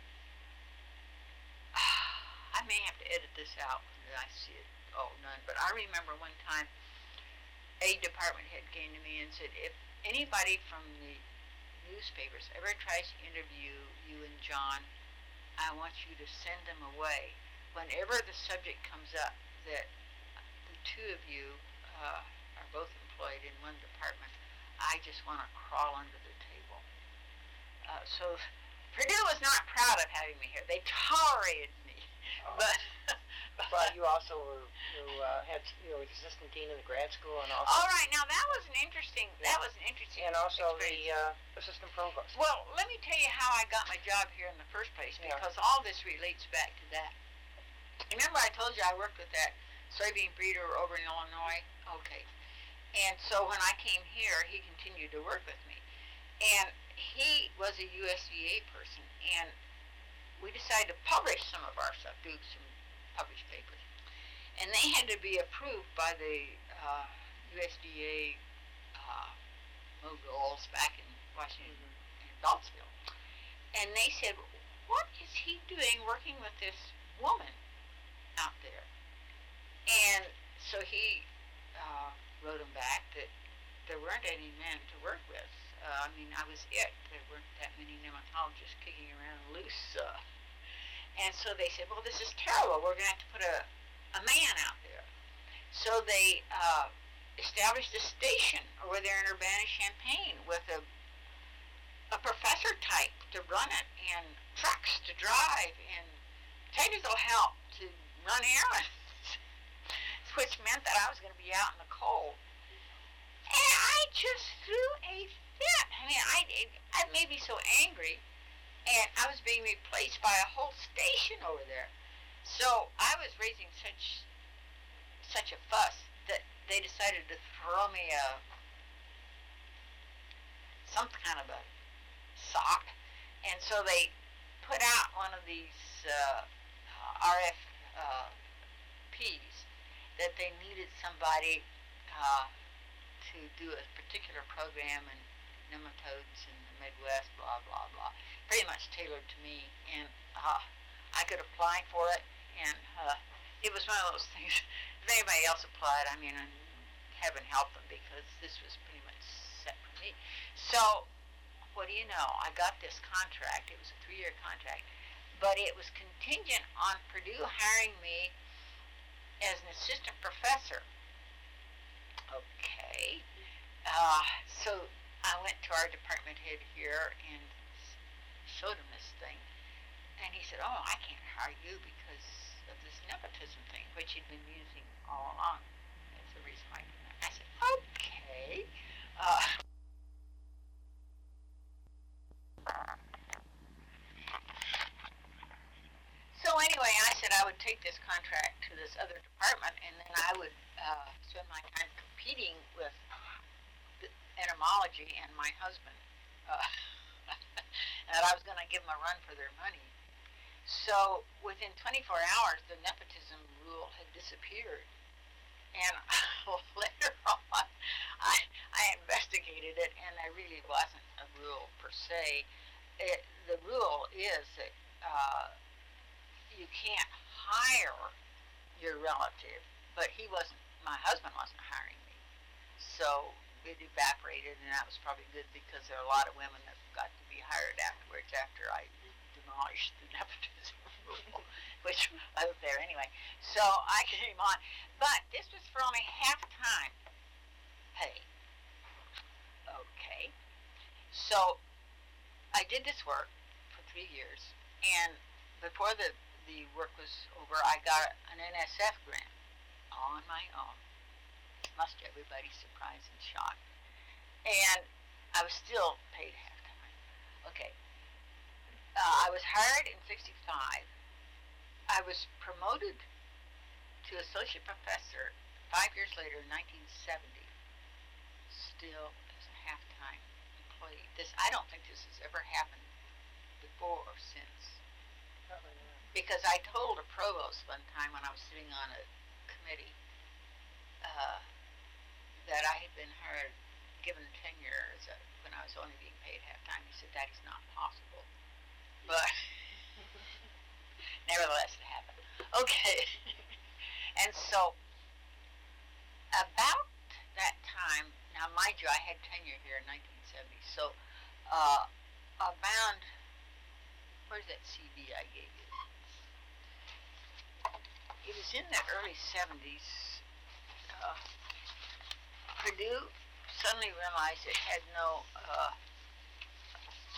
I may have to edit this out when I see it all done, but I remember one time a department head came to me and said, if anybody from the newspapers ever tries to interview you and John, I want you to send them away. Whenever the subject comes up that the 2 of you are both employed in one department, I just want to crawl under the table. So Purdue was not proud of having me here. They tolerated me, but But you also were, you were assistant dean of the grad school, and also. All right, now that was an interesting. That was an interesting. And also experience. the assistant provost. Well, let me tell you how I got my job here in the first place, because all this relates back to that. Remember I told you I worked with that soybean breeder over in Illinois? Okay. And so when I came here, he continued to work with me. And he was a USDA person, and we decided to publish some of our stuff, do some published papers. And they had to be approved by the USDA moguls back in Washington and Beltsville. And they said, what is he doing working with this woman out there? And so he wrote him back that there weren't any men to work with. I mean, I was it. There weren't that many nematologists kicking around loose. And so they said, well, this is terrible. We're going to have to put a man out there. So they established a station over there in Urbana-Champaign with a professor type to run it, and trucks to drive, and technical help to run errands, which meant that I was going to be out in the cold. And I just threw a fit. I mean, I made me so angry, and I was being replaced by a whole station over there. So I was raising such a fuss that they decided to throw me some kind of a sock, and so they put out one of these RFPs that they needed somebody to do a particular program in nematodes in the Midwest, blah, blah, blah. Pretty much tailored to me, and I could apply for it, and it was one of those things. If anybody else applied, I mean, heaven help them, because this was pretty much set for me. So, what do you know? I got this contract. It was a 3-year contract, but it was contingent on Purdue hiring me as an assistant professor. Okay. So I went to our department head here and showed him this thing, and he said, oh, I can't hire you because of this nepotism thing, which he'd been using all along. That's the reason why I did that. I said, okay. So anyway, I said I would take this contract to this other department, and then I would spend my time competing with entomology and my husband. And I was going to give them a run for their money. So within 24 hours, the nepotism rule had disappeared. And later on, I investigated it, and there really wasn't a rule per se. The rule is that you can't hire your relative, but my husband wasn't hiring me. So it evaporated, and that was probably good, because there are a lot of women that got to be hired afterwards after I demolished the nepotism rule, which I was there anyway. So I came on. But this was for only half-time pay. Okay. So I did this work for 3 years, and before the work was over, I got an NSF grant on my own. Much to everybody's surprise and shock. And I was still paid half-time. Okay. I was hired in 65. I was promoted to associate professor 5 years later in 1970. Still as a half-time employee. I don't think this has ever happened before or since. Because I told a provost one time when I was sitting on a committee that I had been given tenure when I was only being paid half-time. He said, that is not possible. But nevertheless, it happened. Okay. And so about that time, now mind you, I had tenure here in 1970, so around, where's that CD I gave you? It was in the early 70s. Purdue suddenly realized it had no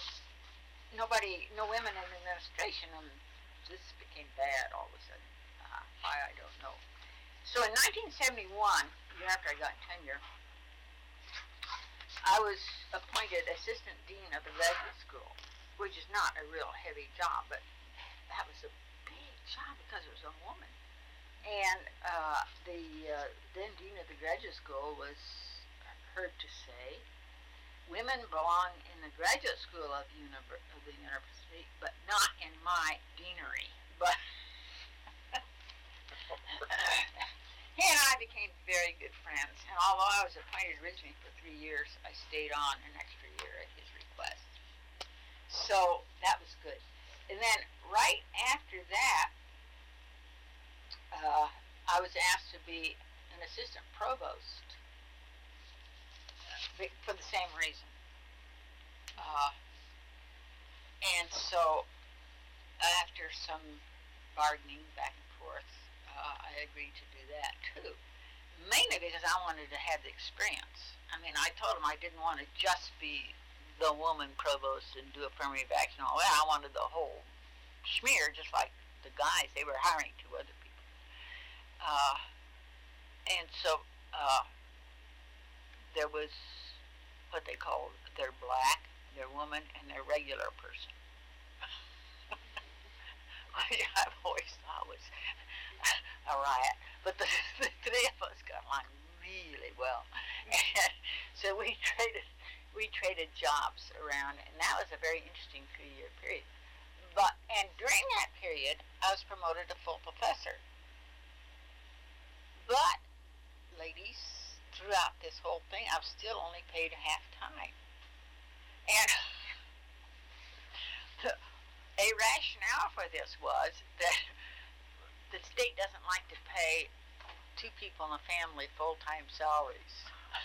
women in the administration, and this became bad all of a sudden. Why, I don't know. So in 1971, year after I got tenure, I was appointed assistant dean of the graduate school, which is not a real heavy job, but that was a big job because it was a woman. And the then dean of the graduate school was heard to say, women belong in the graduate school of the university, but not in my deanery. But he and I became very good friends, and although I was appointed originally for 3 years, I stayed on an extra year at his request. So that was good. And then right after that, I was asked to be an assistant provost for the same reason. And so after some bargaining back and forth, I agreed to do that too. Mainly because I wanted to have the experience. I mean, I told him I didn't want to just be the woman provost and do affirmative action and all that. I wanted the whole schmear, just like the guys. They were hiring 2 other people. And so there was what they called their black, their woman, and their regular person. Which I've always thought was a riot. But the 3 of us got along really well. And so we traded jobs around, and that was a very interesting 3-year period. And during that period, I was promoted to full professor. But, ladies, throughout this whole thing, I was still only paid half-time. And a rationale for this was that the state doesn't like to pay 2 people in a family full-time salaries.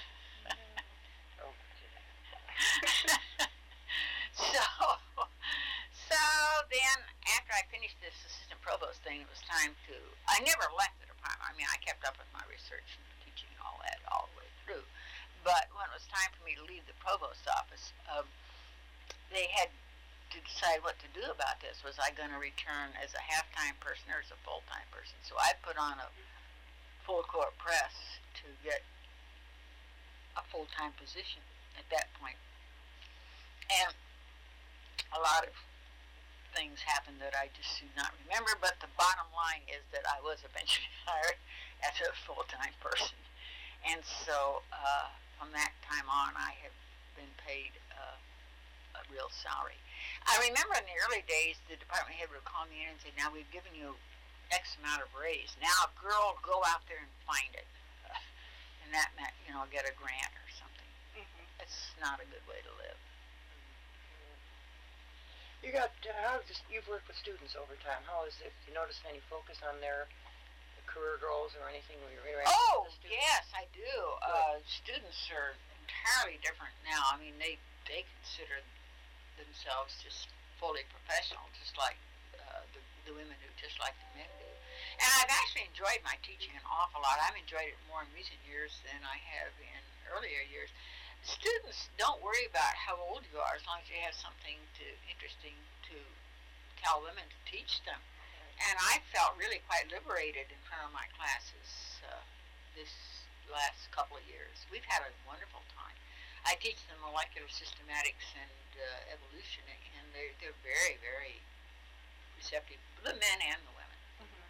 So then, after I finished this assistant provost thing, it was time to, I never left the department. I mean, I kept up with my research and teaching and all that all the way through. But when it was time for me to leave the provost office, they had to decide what to do about this. Was I going to return as a half-time person or as a full-time person? So I put on a full-court press to get a full-time position at that point. And a lot of things happened that I just do not remember, but the bottom line is that I was eventually hired as a full-time person. And so from that time on, I have been paid a real salary. I remember in the early days, the department head would call me in and say, now we've given you X amount of raise. Now, girl, go out there and find it. And that meant, get a grant or something. Mm-hmm. It's not a good way to live. You've worked with students over time. How is it? You noticed any focus on their career goals or anything when you're interacting with the students? Yes, I do. Students are entirely different now. I mean, they consider themselves just fully professional, just like the women do, just like the men do. And I've actually enjoyed my teaching an awful lot. I've enjoyed it more in recent years than I have in earlier years. Students don't worry about how old you are as long as you have something interesting to tell them and to teach them. And I felt really quite liberated in front of my classes this last couple of years. We've had a wonderful time. I teach them molecular systematics and evolution, and they're very, very receptive, the men and the women. Mm-hmm.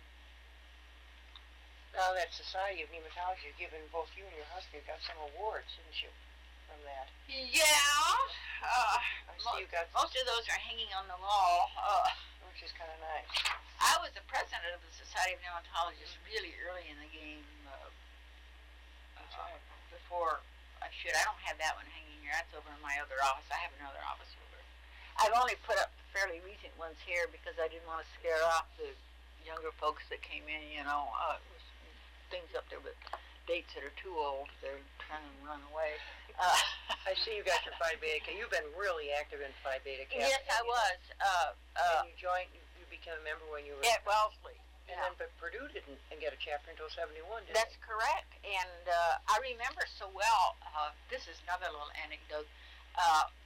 Now that Society of Nematology has given both you and your husband got some awards, didn't you, from that? Yeah. I see you got, most of those are hanging on the wall. which is kind of nice. I was the president of the Society of Nematologists really early in the game. That's right. Before I don't have that one hanging here. That's over in my other office. I have another office over. I've only put up fairly recent ones here because I didn't want to scare off the younger folks that came in. It was things up there with dates that are too old. They're trying to run away. I see you got your Phi Beta Kappa. You've been really active in Phi Beta Kappa. Yes, I was. And you joined. You became a member when you were at Wellesley. And then, but Purdue didn't get a chapter until 71, did That's correct. And I remember so well, this is another little anecdote,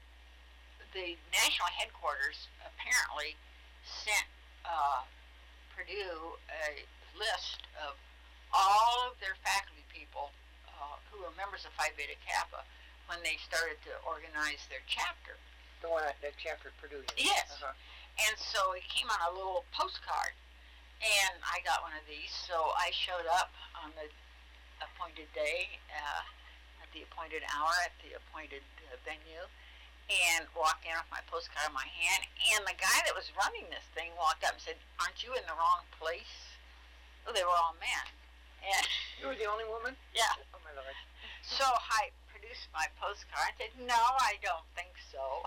the national headquarters apparently sent Purdue a list of all of their faculty people who were members of Phi Beta Kappa when they started to organize their chapter. The one at the chapter at Purdue. Yes. And so it came on a little postcard, and I got one of these. So I showed up on the appointed day, at the appointed hour, at the appointed venue, and walked in with my postcard in my hand. And the guy that was running this thing walked up and said, "Aren't you in the wrong place?" Well, they were all men. And you were the only woman? Yeah. Oh, my Lord. So I produced my postcard and said, "No, I don't think so."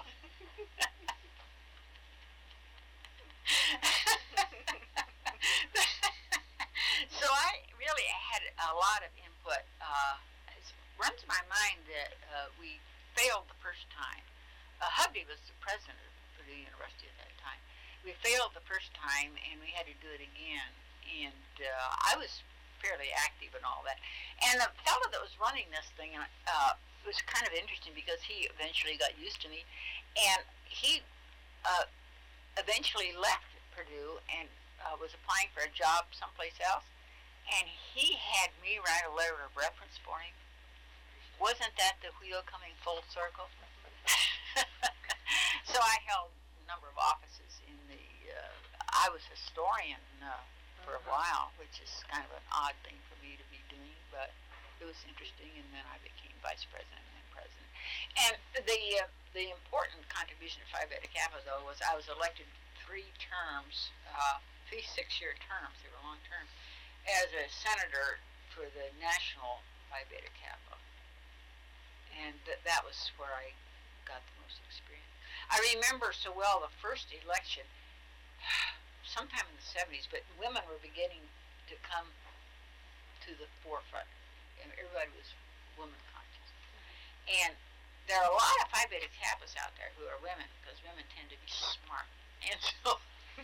So I really had a lot of input. It runs in my mind that we failed the first time. Hubby was the president of Purdue University at that time. We failed the first time, and we had to do it again. And I was fairly active and all that. And the fellow that was running this thing was kind of interesting because he eventually got used to me, and he eventually left Purdue and was applying for a job someplace else, and he had me write a letter of reference for him. Wasn't that the wheel coming full circle? So I held a number of offices in the, I was historian for a while, which is kind of an odd thing for me to be doing, but it was interesting, and then I became vice president and then president. And the important contribution to Phi Beta Kappa, though, was I was elected 3 terms, 3 6-year terms, they were long terms, as a senator for the national Phi Beta Kappa. And that was where I got the most experience. I remember so well the first election, sometime in the 70s, but women were beginning to come to the forefront, and everybody was woman conscious. And there are a lot of Phi Beta Kappas out there who are women, because women tend to be smart. And so,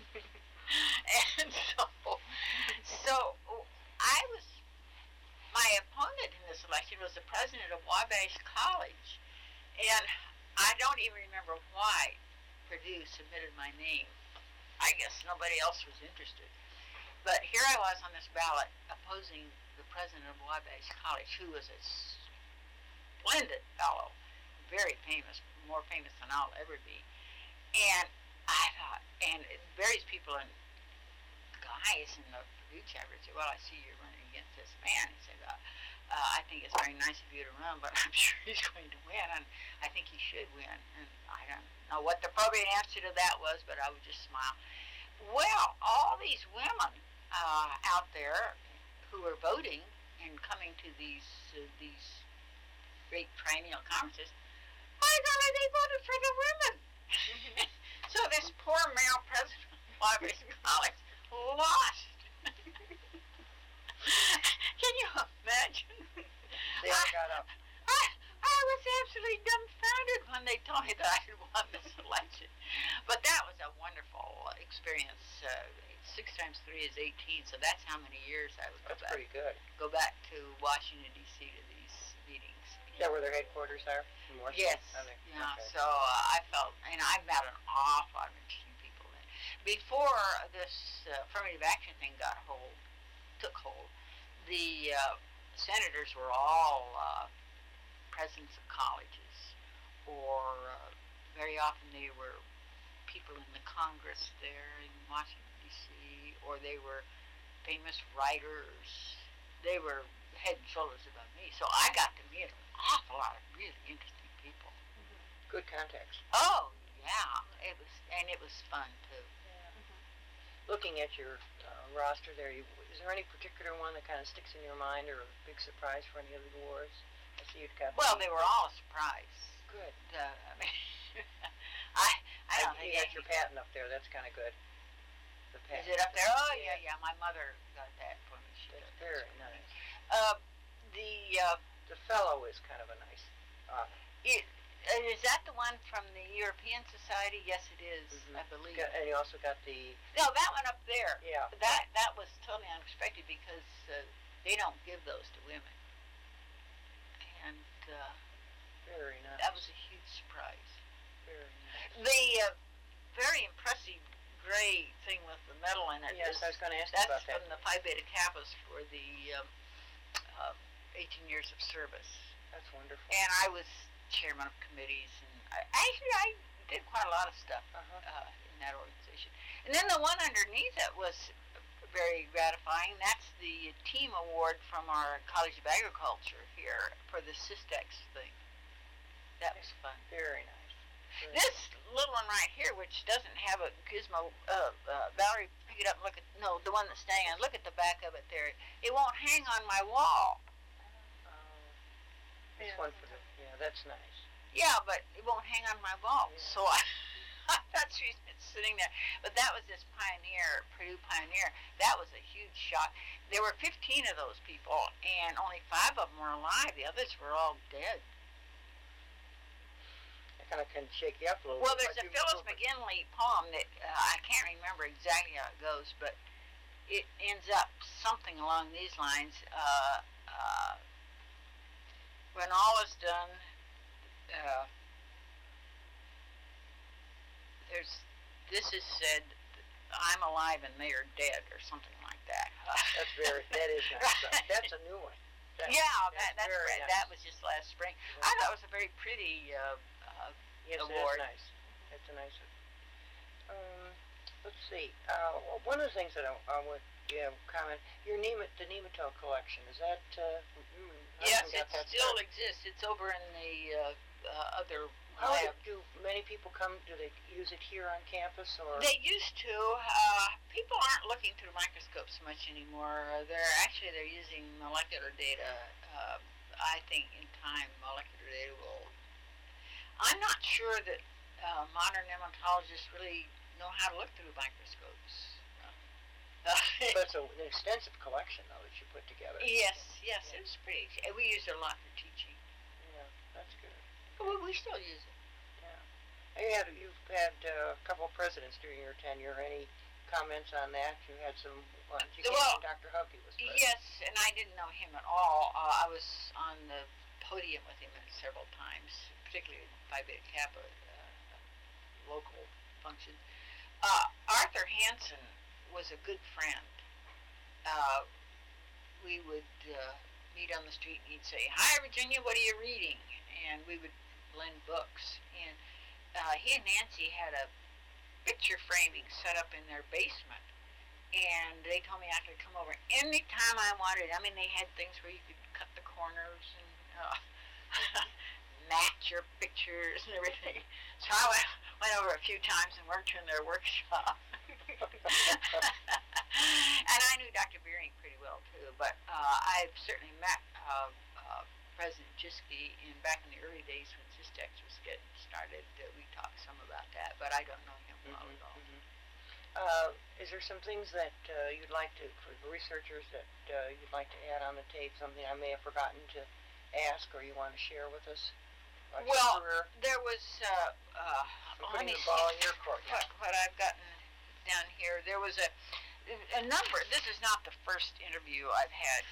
so I was, my opponent in this election was the president of Wabash College, and I don't even remember why Purdue submitted my name. I guess nobody else was interested. But here I was on this ballot opposing the president of Wabash College, who was a splendid fellow, very famous, more famous than I'll ever be. And I thought, and various people and guys in the Purdue chapter said, "Well, I see you're running against this man." He said, "I think it's very nice of you to run, but I'm sure he's going to win, and I think he should win." And I don't know what the appropriate answer to that was, but I would just smile. Well, all these women out there who are voting and coming to these great triennial conferences, my golly, they voted for the women. So this poor male president of Wabash College lost. Can you imagine? They all got up. I was absolutely dumbfounded when they told me that I had won this election. But that was a wonderful experience. 6 times 3 is 18, so that's how many years I would go That's back. pretty good. Go back to Washington, D.C. to these meetings. Is that where their headquarters are? In Washington? Yes. Oh, Yeah. okay. So I felt, and I met an awful lot of interesting people then. Before this affirmative action thing took hold, the senators were all presidents of colleges, or very often they were people in the Congress there in Washington, D.C., or they were famous writers. They were head and shoulders above me. So I got to meet an awful lot of really interesting people. Good contacts. Oh, yeah. It was fun, too. Looking at your roster there, is there any particular one that kind of sticks in your mind, or a big surprise for any of the awards? I see you've got. Well, they were all a surprise. Good. I mean, I don't think you got your patent up there. That's kind of good. The Is patent. it up there? Oh, yeah. My mother got that for me. She That's got very that. nice. The The fellow is kind of a nice. is that the one from the European Society? Yes, it is. Mhm. I believe. And you also got the. No, that one up there. Yeah. That was totally unexpected because they don't give those to women, and Very nice. that was a huge surprise. Very nice. The very impressive gray thing with the metal in it. Yes, I was going to ask you That's about that. from the Phi Beta Kappas for the 18 years of service. That's wonderful. And I was chairman of committees, and I did quite a lot of stuff in that organization. And then the one underneath it was very gratifying. That's the team award from our College of Agriculture here for the Systex thing. That was fun. Very nice. This little one right here, which doesn't have a gizmo, Valerie, pick it up and look at, no, the one that's staying on, look at the back of it there. It won't hang on my wall. That's one for the, yeah, that's nice. Yeah, but it won't hang on my wall. Yeah. So that's the reason it's sitting there. But that was this Pioneer, Purdue Pioneer. That was a huge shock. There were 15 of those people, and only 5 of them were alive. The others were all dead. Kind of can shake you up a little well, bit. There's a Phyllis McGinley poem that I can't remember exactly how it goes, but it ends up something along these lines. When all is done, this is said, I'm alive and they are dead, or something like that. That is nice. That's a new one. That's right. Nice. That was just last spring. Yeah. I thought it was a very pretty yes, award. It is nice. It's a nice one. Let's see. One of the things that I would comment, the nematode collection, is that... yes, it still exists. It's over in the other lab. Do many people come, do they use it here on campus? Or They used to. People aren't looking through microscopes much anymore. They're using molecular data. I think in time molecular data will... I'm not sure that modern nematologists really know how to look through microscopes. But it's an extensive collection, though, that you put together. Yes, it was pretty. We used it a lot for teaching. Yeah, that's good. Well, we still use it. Yeah. You've had a couple of presidents during your tenure. Any comments on that? You had some ones. Dr. Hovke was president. Yes, and I didn't know him at all. I was on the podium with him several times, particularly Phi Beta Kappa local function. Arthur Hansen was a good friend. We would meet on the street and he'd say, "Hi, Virginia, what are you reading?" And we would lend books. And he and Nancy had a picture framing set up in their basement. And they told me I could come over anytime I wanted. I mean, they had things where you could cut the corners and match your pictures and everything. So I went over a few times and worked in their workshop. And I knew Dr. Beering pretty well, too. But I've certainly met President Jischke back in the early days when Systex was getting started. We talked some about that, but I don't know him well at all. Is there some things that you'd like to, for the researchers, that you'd like to add on the tape, something I may have forgotten to ask or you want to share with us? Well, there was, putting the ball in your court now. What I've gotten down here. There was a number, this is not the first interview I've had.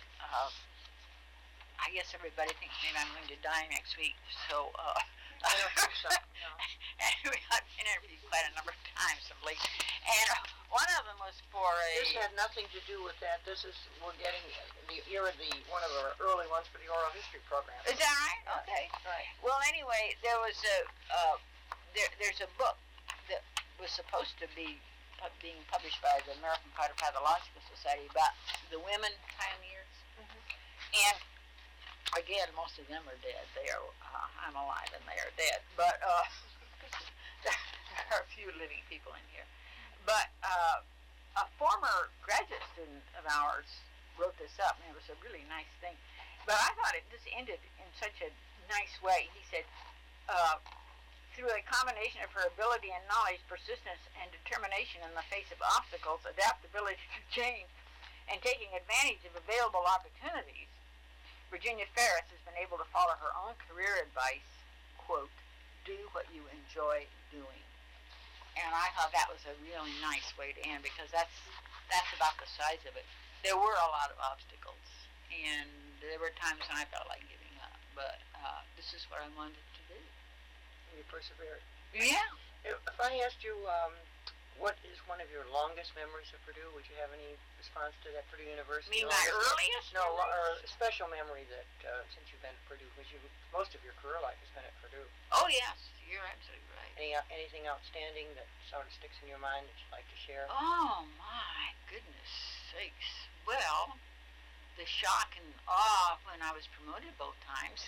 I guess everybody thinks maybe I'm going to die next week, so... I don't think so, no. Anyway, I've been interviewed quite a number of times of late. And one of them was for a... This had nothing to do with that. We're getting, you're one of our early ones for the oral history program. Is that right? Okay. Right. Well, anyway, there was there's a book that was supposed to be being published by the American Pathological Society about the women pioneers. Mm-hmm. And again, most of them are dead. I'm alive and they are dead. But there are a few living people in here. But a former graduate student of ours wrote this up, and it was a really nice thing. But I thought this ended in such a nice way. He said, through a combination of her ability and knowledge, persistence, and determination in the face of obstacles, adaptability to change, and taking advantage of available opportunities, Virginia Ferris has been able to follow her own career advice, quote, do what you enjoy doing. And I thought that was a really nice way to end, because that's about the size of it. There were a lot of obstacles, and there were times when I felt like giving up, but this is what I wanted to do. You persevered. Yeah. If I asked you, What is one of your longest memories of Purdue? Would you have any response to that Purdue University? Me, my earliest No, memories? a special memory that since you've been at Purdue, because most of your career life has been at Purdue. Oh, yes, you're absolutely right. Anything outstanding that sort of sticks in your mind that you'd like to share? Oh, my goodness sakes. Well, the shock and awe when I was promoted both times.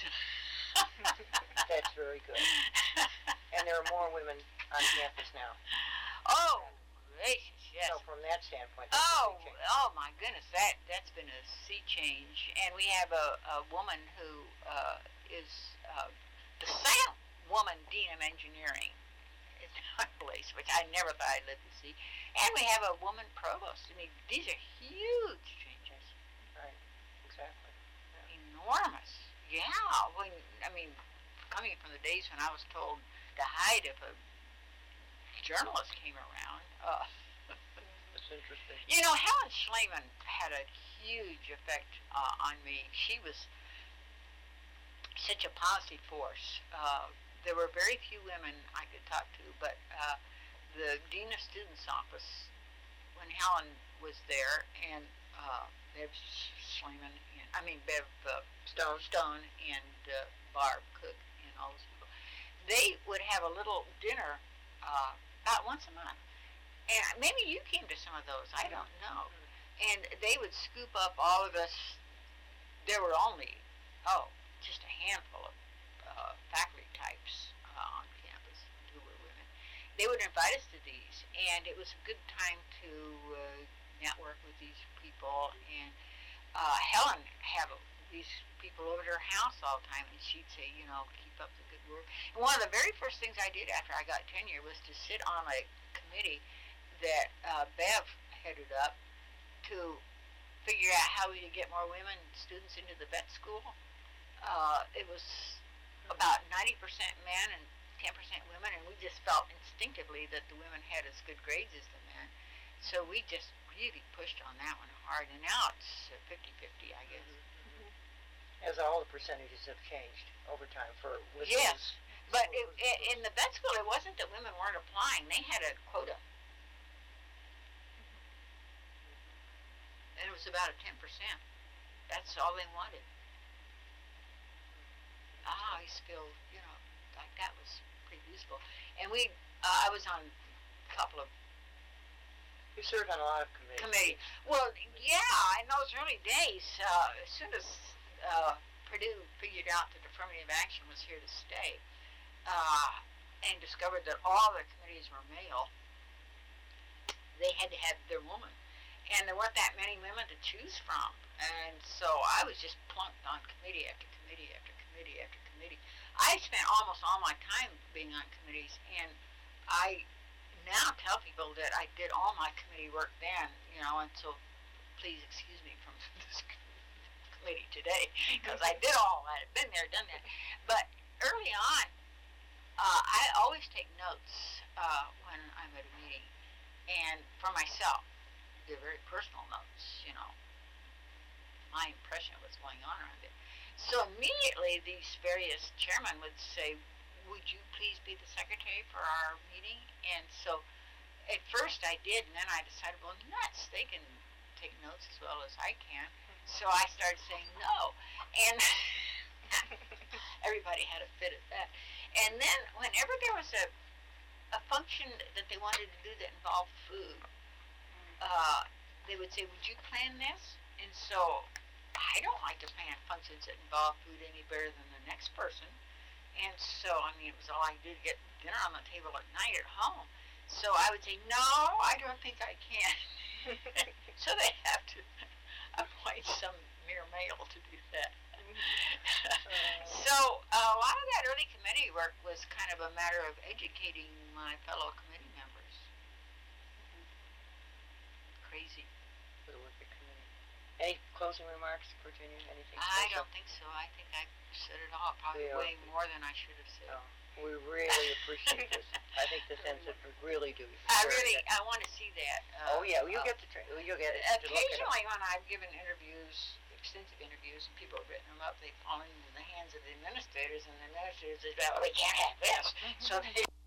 That's very good. And there are more women on campus now. Oh, gracious, yes. So from that standpoint, that's a big change. Oh my goodness, that's been a sea change. And we have a woman who is the second woman dean of engineering in our place, which I never thought I'd live to see. And we have a woman provost. I mean, these are huge changes. Right, exactly. Enormous. Yeah. Coming from the days when I was told to hide if a journalist came around. That's interesting. You know, Helen Schleiman had a huge effect on me. She was such a positive force. There were very few women I could talk to, but the Dean of Students office, when Helen was there, and Bev Schleiman, Bev Stone and Barb Cook and all those people, they would have a little dinner about once a month. And maybe you came to some of those, I don't know. And they would scoop up all of us. There were only, just a handful of faculty types on campus who were women. They would invite us to these, and it was a good time to network with these people. And Helen had these people over to her house all the time, and she'd say, keep up the good work. And one of the very first things I did after I got tenure was to sit on a committee that Bev headed up to figure out how we could get more women students into the vet school. It was about 90% men and 10% women, and we just felt instinctively that the women had as good grades as the men. So we just really pushed on that one hard, and now it's 50-50, I guess. As all the percentages have changed over time for listeners. Yes, but in the vet school, it wasn't that women weren't applying. They had a quota. And it was about a 10%. That's all they wanted. I used to feel, like that was pretty useful. And I was on a couple of... You served on a lot of committees. Well, yeah, in those early days, as soon as Purdue figured out that affirmative action was here to stay, and discovered that all the committees were male, they had to have their woman. And there weren't that many women to choose from. And so I was just plunked on committee after committee after committee after committee. I spent almost all my time being on committees, and I now tell people that I did all my committee work then, and so please excuse me from this committee today, because I did all that. I've been there, done that. But early on, I always take notes when I'm at a meeting, and for myself. They're very personal notes, my impression of what's going on around it. So immediately these various chairmen would say, would you please be the secretary for our meeting? And so at first I did, and then I decided, well, nuts, they can take notes as well as I can. So I started saying no. And everybody had a fit at that. And then whenever there was a function that they wanted to do that involved food, they would say, would you plan this? And so I don't like to plan functions that involve food any better than the next person. And so, it was all I did to get dinner on the table at night at home. So I would say, no, I don't think I can. So they have to appoint some mere male to do that. So a lot of that early committee work was kind of a matter of educating my fellow committee members. Crazy. For the work of committee. Any closing remarks, Virginia? Anything I special? don't think so. I think I said it all, probably Yeah. way more than I should have said. Oh, we really appreciate this. I think this ends it. We really do. I want to see that. Oh yeah, you'll get you'll get it. to look it up. Occasionally, when I've given interviews, extensive interviews, and people have written them up, they've fallen into the hands of the administrators, and the administrators say, well, we can't have this. So they